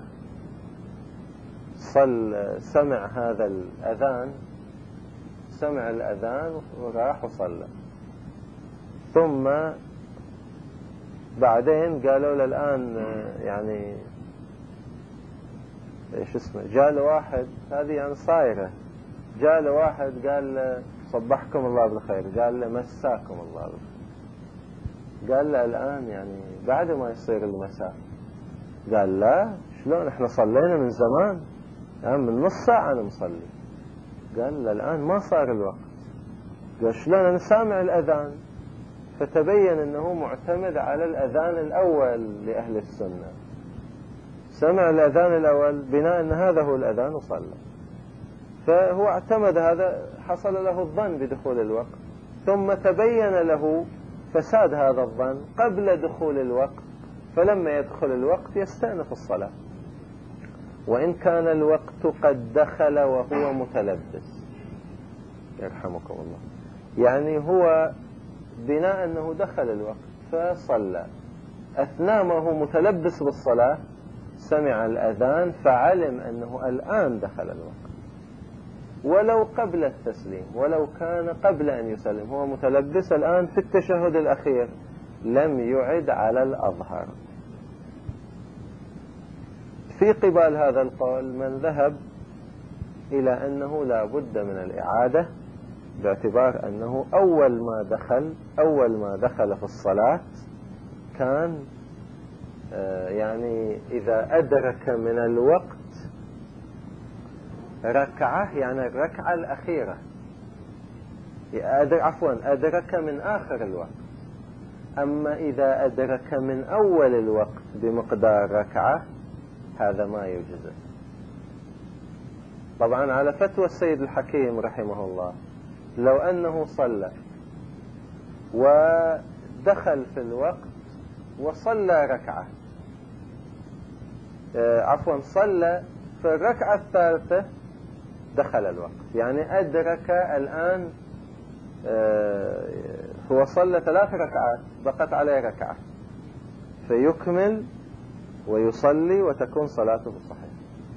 سمع هذا الأذان، سمع الأذان وراح وصلى، ثم بعدين قالوا له الآن يعني ايش اسمه، جاء له واحد، هذه يعني صايرة، جاء له واحد قال له صبحكم الله بالخير، قال له مساكم الله بالخير، قال له الآن يعني بعد ما يصير المساء، قال لا شلون احنا صلينا من زمان، يعني من نص ساعة أنا مصلي، قال له الآن ما صار الوقت، قال شلون أنا سامع الأذان. فتبين أنه معتمد على الأذان الأول لأهل السنة، سمع الأذان الأول بناء أن هذا هو الأذان وصلى، فهو اعتمد هذا، حصل له الظن بدخول الوقت، ثم تبين له فساد هذا الظن قبل دخول الوقت، فلما يدخل الوقت يستأنف الصلاة، وإن كان الوقت قد دخل وهو متلبس. يرحمكم الله، يعني هو بناء أنه دخل الوقت فصلى، أثناء ما هو متلبس بالصلاة سمع الأذان فعلم أنه الآن دخل الوقت، ولو قبل التسليم، ولو كان قبل أن يسلم، هو متلبس الآن في التشهد الأخير، لم يعد على الأظهر. في قبال هذا القول من ذهب إلى أنه لا بد من الإعادة، باعتبار أنه أول ما دخل في الصلاة كان يعني إذا أدرك من الوقت ركعة، يعني الركعة الأخيرة، أدرك من آخر الوقت. أما إذا أدرك من أول الوقت بمقدار ركعة هذا ما يجزئ. طبعا على فتوى السيد الحكيم رحمه الله، لو أنه صلى ودخل في الوقت وصلى ركعة، صلى في الركعة الثالثة دخل الوقت، يعني أدرك الآن، هو صلى 3 ركعات بقت عليه ركعة، فيكمل ويصلي وتكون صلاته صحيحة.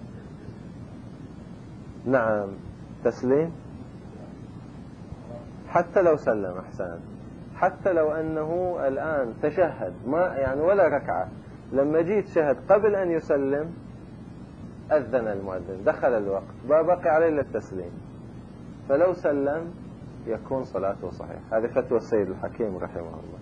نعم، تسليم حتى لو سلم، أحسن، حتى لو أنه الآن تشهد ما يعني ولا ركعة، لما جيت شهد قبل أن يسلم أذن المؤذن دخل الوقت ما بقي عليه إلا التسليم، فلو سلم يكون صلاته صحيحة. هذه فتوى السيد الحكيم رحمه الله.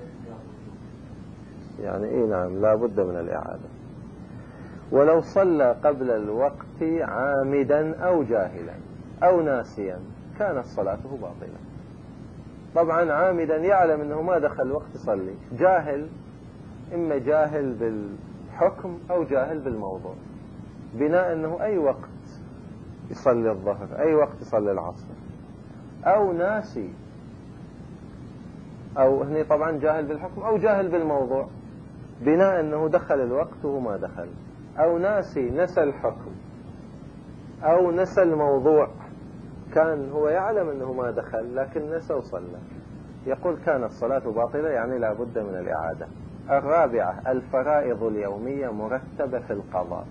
يعني إيه نعم لا بد من الإعادة. ولو صلى قبل الوقت عامدا أو جاهلا أو ناسيا كانت صلاته باطلة. طبعا عامدا يعلم أنه ما دخل وقت يصلي، جاهل إما جاهل بالحكم أو جاهل بالموضوع، بناء أنه أي وقت يصلي الظهر أي وقت يصلي العصر، أو ناسي، أو هني طبعا جاهل بالحكم أو جاهل بالموضوع، بناء أنه دخل الوقت وهو ما دخل، أو ناسي نسى الحكم أو نسى الموضوع، كان هو يعلم أنه ما دخل لكن نسى وصلى، يقول كانت الصلاة باطلة، يعني لا بد من الإعادة. الرابعة الفرائض اليومية مرتبة في القضاء،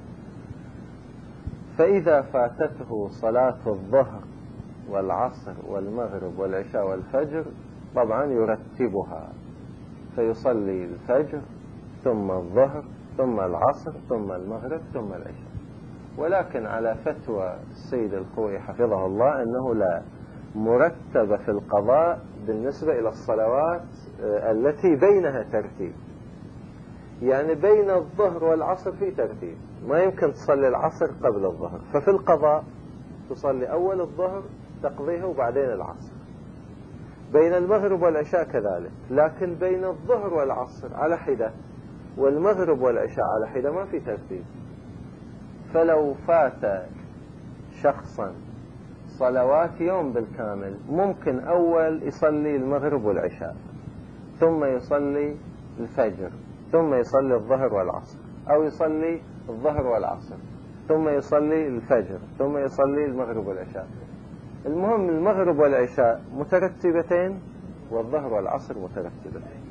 فإذا فاتته صلاة الظهر والعصر والمغرب والعشاء والفجر طبعا يرتبها، فيصلي الفجر ثم الظهر ثم العصر ثم المغرب ثم العشاء. ولكن على فتوى السيد الخوئي حفظه الله أنه لا مرتبة في القضاء بالنسبة إلى الصلوات التي بينها ترتيب، يعني بين الظهر والعصر في ترتيب، ما يمكن تصلي العصر قبل الظهر، ففي القضاء تصلي أول الظهر تقضيها وبعدين العصر. بين المغرب والعشاء كذلك، لكن بين الظهر والعصر على حدة والمغرب والعشاء على حدة ما في ترتيب. فلو فات شخصا صلوات يوم بالكامل ممكن أول يصلي المغرب والعشاء ثم يصلي الفجر ثم يصلي الظهر والعصر، أو يصلي الظهر والعصر ثم يصلي الفجر ثم يصلي المغرب والعشاء. المهم المغرب والعشاء مترتبتين والظهر والعصر مترتبتين.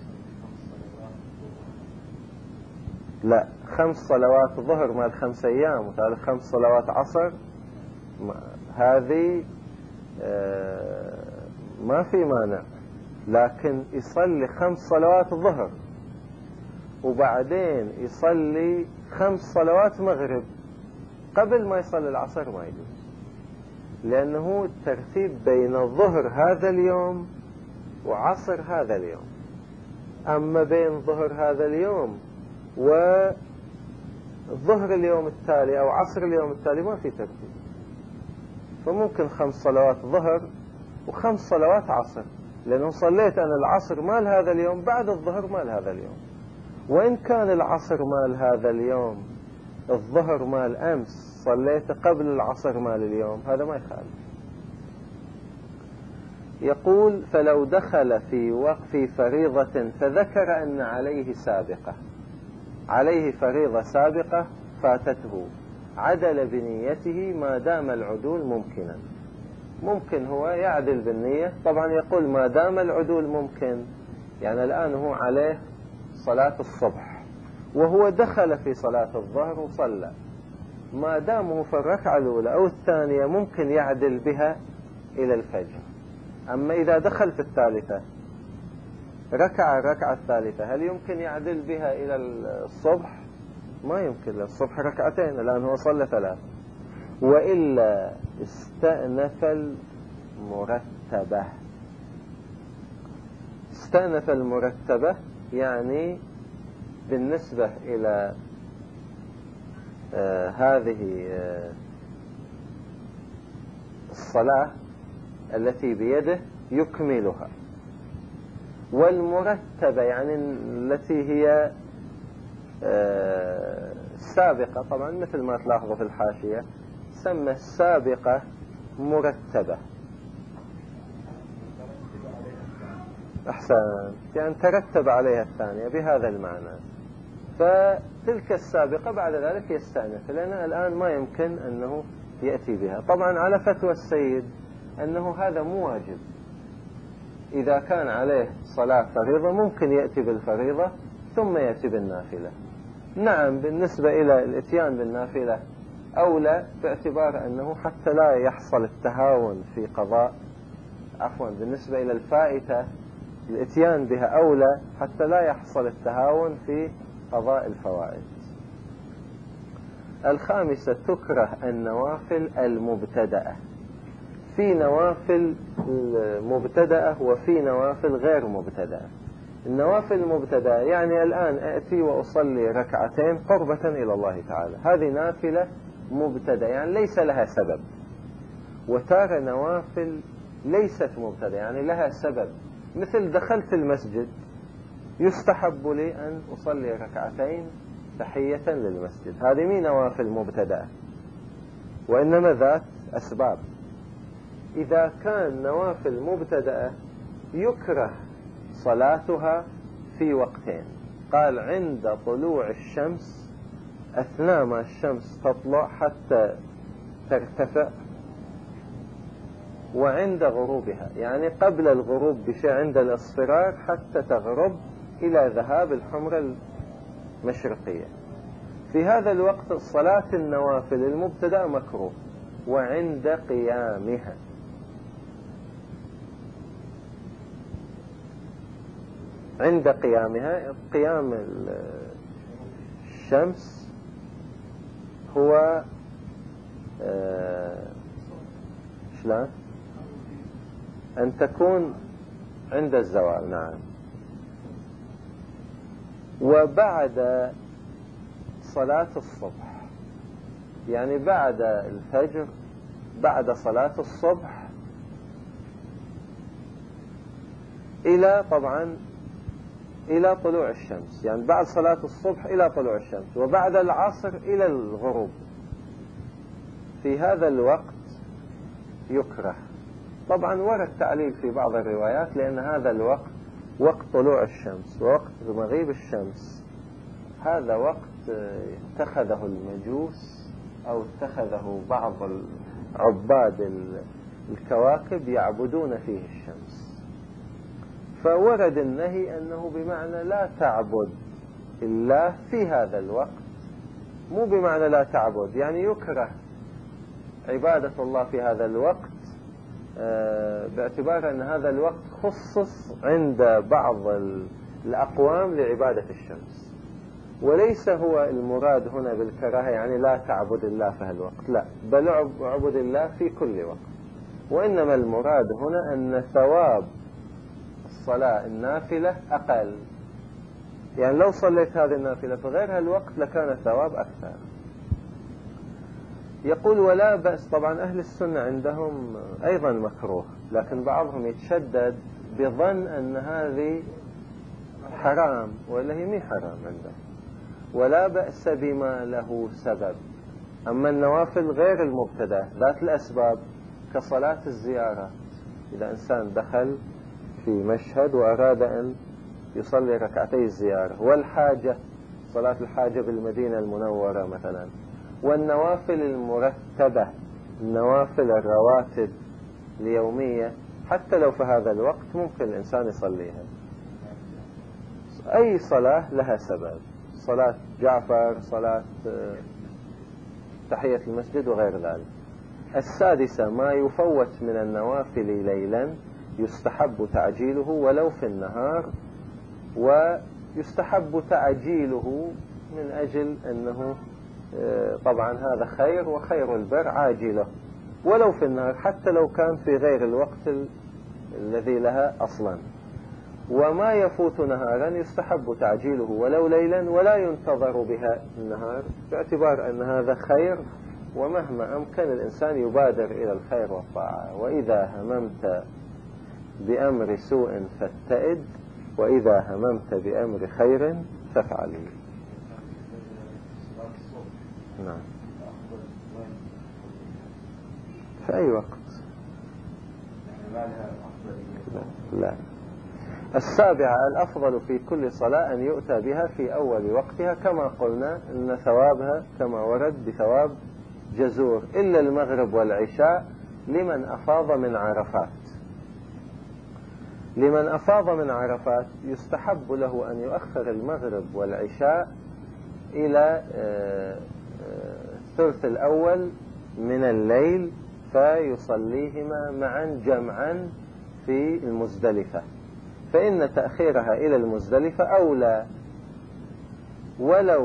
لا 5 صلوات ظهر مال 5 أيام وثالث 5 صلوات عصر، هذه ما في مانع، لكن يصلي 5 صلوات ظهر وبعدين يصلي 5 صلوات مغرب قبل ما يصلي العصر ما يجوز، لأنه الترتيب بين الظهر هذا اليوم وعصر هذا اليوم. أما بين ظهر هذا اليوم وظهر اليوم التالي أو عصر اليوم التالي ما في ترتيب، فممكن 5 صلوات ظهر و5 صلوات عصر، لأنه صليت أنا العصر مال هذا اليوم بعد الظهر مال هذا اليوم، وإن كان العصر مال هذا اليوم الظهر مال أمس صليت قبل العصر مال اليوم، هذا ما يخالف. يقول فلو دخل في وقف فريضة فذكر أن عليه سابقة، عليه فريضة سابقة فاتته، عدل بنيته ما دام العدول ممكنا. ممكن هو يعدل بالنية، طبعا يقول ما دام العدول ممكن، يعني الآن هو عليه صلاة الصبح وهو دخل في صلاة الظهر وصلى، ما دامه في الركعة الأولى أو الثانية ممكن يعدل بها إلى الفجر. أما إذا دخل في الثالثة ركع الركعة الثالثة هل يمكن يعدل بها إلى الصبح؟ ما يمكن، الصبح ركعتين الآن هو صلى 3، وإلا استأنف المرتبة. استأنف المرتبة يعني بالنسبة إلى هذه الصلاة التي بيده يكملها، والمرتبة يعني التي هي سابقة، طبعا مثل ما تلاحظوا في الحاشية سمى السابقة مرتبة. أحسن، يعني ترتب عليها الثانية بهذا المعنى، فتلك السابقة بعد ذلك يستأنف، لأن الآن ما يمكن أنه يأتي بها. طبعا على فتوى السيد أنه هذا مو واجب، إذا كان عليه صلاة فريضة ممكن يأتي بالفريضة ثم يأتي بالنافلة. نعم بالنسبة إلى الاتيان بالنافلة أولى، باعتبار أنه حتى لا يحصل التهاون في قضاء، عفوا بالنسبة إلى الفائتة الاتيان بها أولى حتى لا يحصل التهاون في قضاء الفوائد. الخامسة تكره النوافل المبتدأة. في نوافل مبتدأة وفي نوافل غير مبتدأة. النوافل المبتدأة يعني الآن أأتي وأصلي ركعتين قربة إلى الله تعالى، هذه نافلة مبتدأة يعني ليس لها سبب. وتارة نوافل ليست مبتدأة يعني لها سبب، مثل دخلت المسجد يستحب لي أن أصلي ركعتين تحية للمسجد، هذه مي نوافل مبتدأة وإنما ذات أسباب. إذا كان نوافل مبتدأة يكره صلاتها في وقتين، قال عند طلوع الشمس، أثناء ما الشمس تطلع حتى ترتفع، وعند غروبها يعني قبل الغروب بشيء عند الاصفرار حتى تغرب إلى ذهاب الحمرة المشرقية. في هذا الوقت صلاة النوافل المبتدأ مكروه. وعند قيامها، عند قيامها، قيام الشمس هو شلون أن تكون عند الزوال. نعم. وبعد صلاة الصبح يعني بعد الفجر، بعد صلاة الصبح إلى طبعا إلى طلوع الشمس، يعني بعد صلاة الصبح إلى طلوع الشمس، وبعد العصر إلى الغروب. في هذا الوقت يكره. طبعا ورد تعليل في بعض الروايات لأن هذا الوقت وقت طلوع الشمس ووقت مغيب الشمس، هذا وقت اتخذه المجوس أو اتخذه بعض عباد الكواكب يعبدون فيه الشمس، فورد النهي أنه بمعنى لا تعبد الله في هذا الوقت، مو بمعنى لا تعبد يعني يكره عبادة الله في هذا الوقت، باعتبار أن هذا الوقت خصص عند بعض الأقوام لعبادة الشمس، وليس هو المراد هنا بالكراهة يعني لا تعبد الله في هالوقت، لا، بل اعبد الله في كل وقت. وإنما المراد هنا أن ثواب الصلاة النافلة أقل، يعني لو صليت هذه النافلة في غير هالوقت لكان الثواب أكثر. يقول ولا بأس. طبعا أهل السنة عندهم أيضا مكروه، لكن بعضهم يتشدد بظن أن هذه حرام، ولا هي مي حرام عندهم. ولا بأس بما له سبب. أما النوافل غير المبتدأ ذات الأسباب كصلاة الزيارة، إذا إنسان دخل في مشهد وأراد أن يصلي ركعتي الزيارة، والحاجة، صلاة الحاجة بالمدينة المنورة مثلا، والنوافل المرتبة، النوافل الرواتب اليومية، حتى لو في هذا الوقت ممكن الإنسان يصليها. أي صلاة لها سبب، صلاة جعفر، صلاة تحية المسجد وغير ذلك. السادسة ما يفوت من النوافل ليلا يستحب تعجيله ولو في النهار، ويستحب تعجيله من أجل أنه طبعا هذا خير، وخير البر عاجله ولو في النهار حتى لو كان في غير الوقت الذي لها أصلا. وما يفوت نهارا يستحب تعجيله ولو ليلا ولا ينتظر بها النهار، باعتبار أن هذا خير، ومهما أمكن الإنسان يبادر إلى الخير والطاعة. وإذا هممت بأمر سوء فاتئد، وإذا هممت بأمر خير فافعل. نعم. في أي وقت؟ لا. السابعة الأفضل في كل صلاة أن يؤتى بها في أول وقتها، كما قلنا أن ثوابها كما ورد بثواب جزور، إلا المغرب والعشاء لمن أفاض من عرفات. لمن أفاض من عرفات يستحب له أن يؤخر المغرب والعشاء إلى الثلث الأول من الليل فيصليهما معا جمعا في المزدلفة، فإن تأخيرها إلى المزدلفة أولى، ولو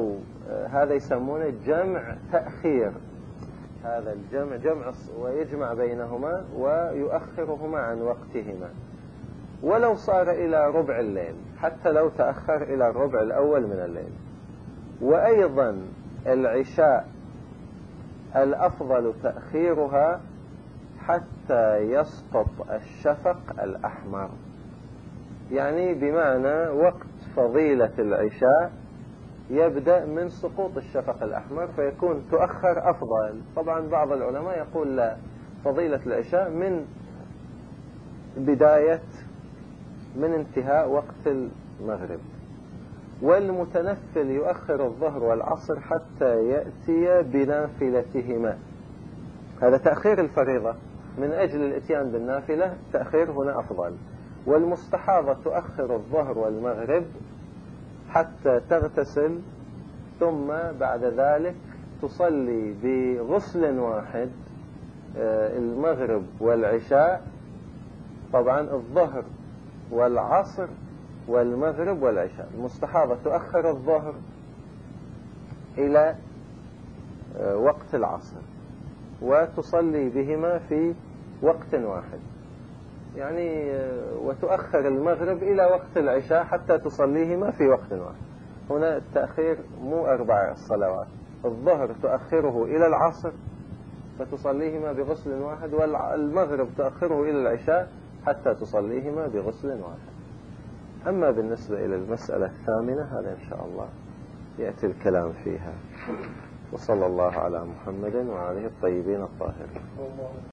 هذا يسمونه جمع تأخير. هذا الجمع جمع ويجمع بينهما ويؤخرهما عن وقتهما، ولو صار إلى ربع الليل، حتى لو تأخر إلى الربع الأول من الليل. وأيضا العشاء الأفضل تأخيرها حتى يسقط الشفق الأحمر، يعني بمعنى وقت فضيلة العشاء يبدأ من سقوط الشفق الأحمر، فيكون تؤخر أفضل. طبعا بعض العلماء يقول لا، فضيلة العشاء من بداية من انتهاء وقت المغرب. والمتنفل يؤخر الظهر والعصر حتى يأتي بنافلتهما، هذا تأخير الفريضة من أجل الاتيان بالنافلة، تأخير هنا أفضل. والمستحاضة تؤخر الظهر والمغرب حتى تغتسل، ثم بعد ذلك تصلي بغسل واحد المغرب والعشاء، طبعا الظهر والعصر والمغرب والعشاء. المستحاضة تؤخر الظهر إلى وقت العصر وتصلي بهما في وقت واحد، يعني وتؤخر المغرب إلى وقت العشاء حتى تصليهما في وقت واحد. هنا التأخير مو 4 صلوات، الظهر تؤخره إلى العصر فتصليهما بغسل واحد، والمغرب تؤخره إلى العشاء حتى تصليهما بغسل واحد. أما بالنسبة إلى المسألة الثامنة، هذا إن شاء الله يأتي الكلام فيها. وصلى الله على محمد وعليه الطيبين الطاهرين.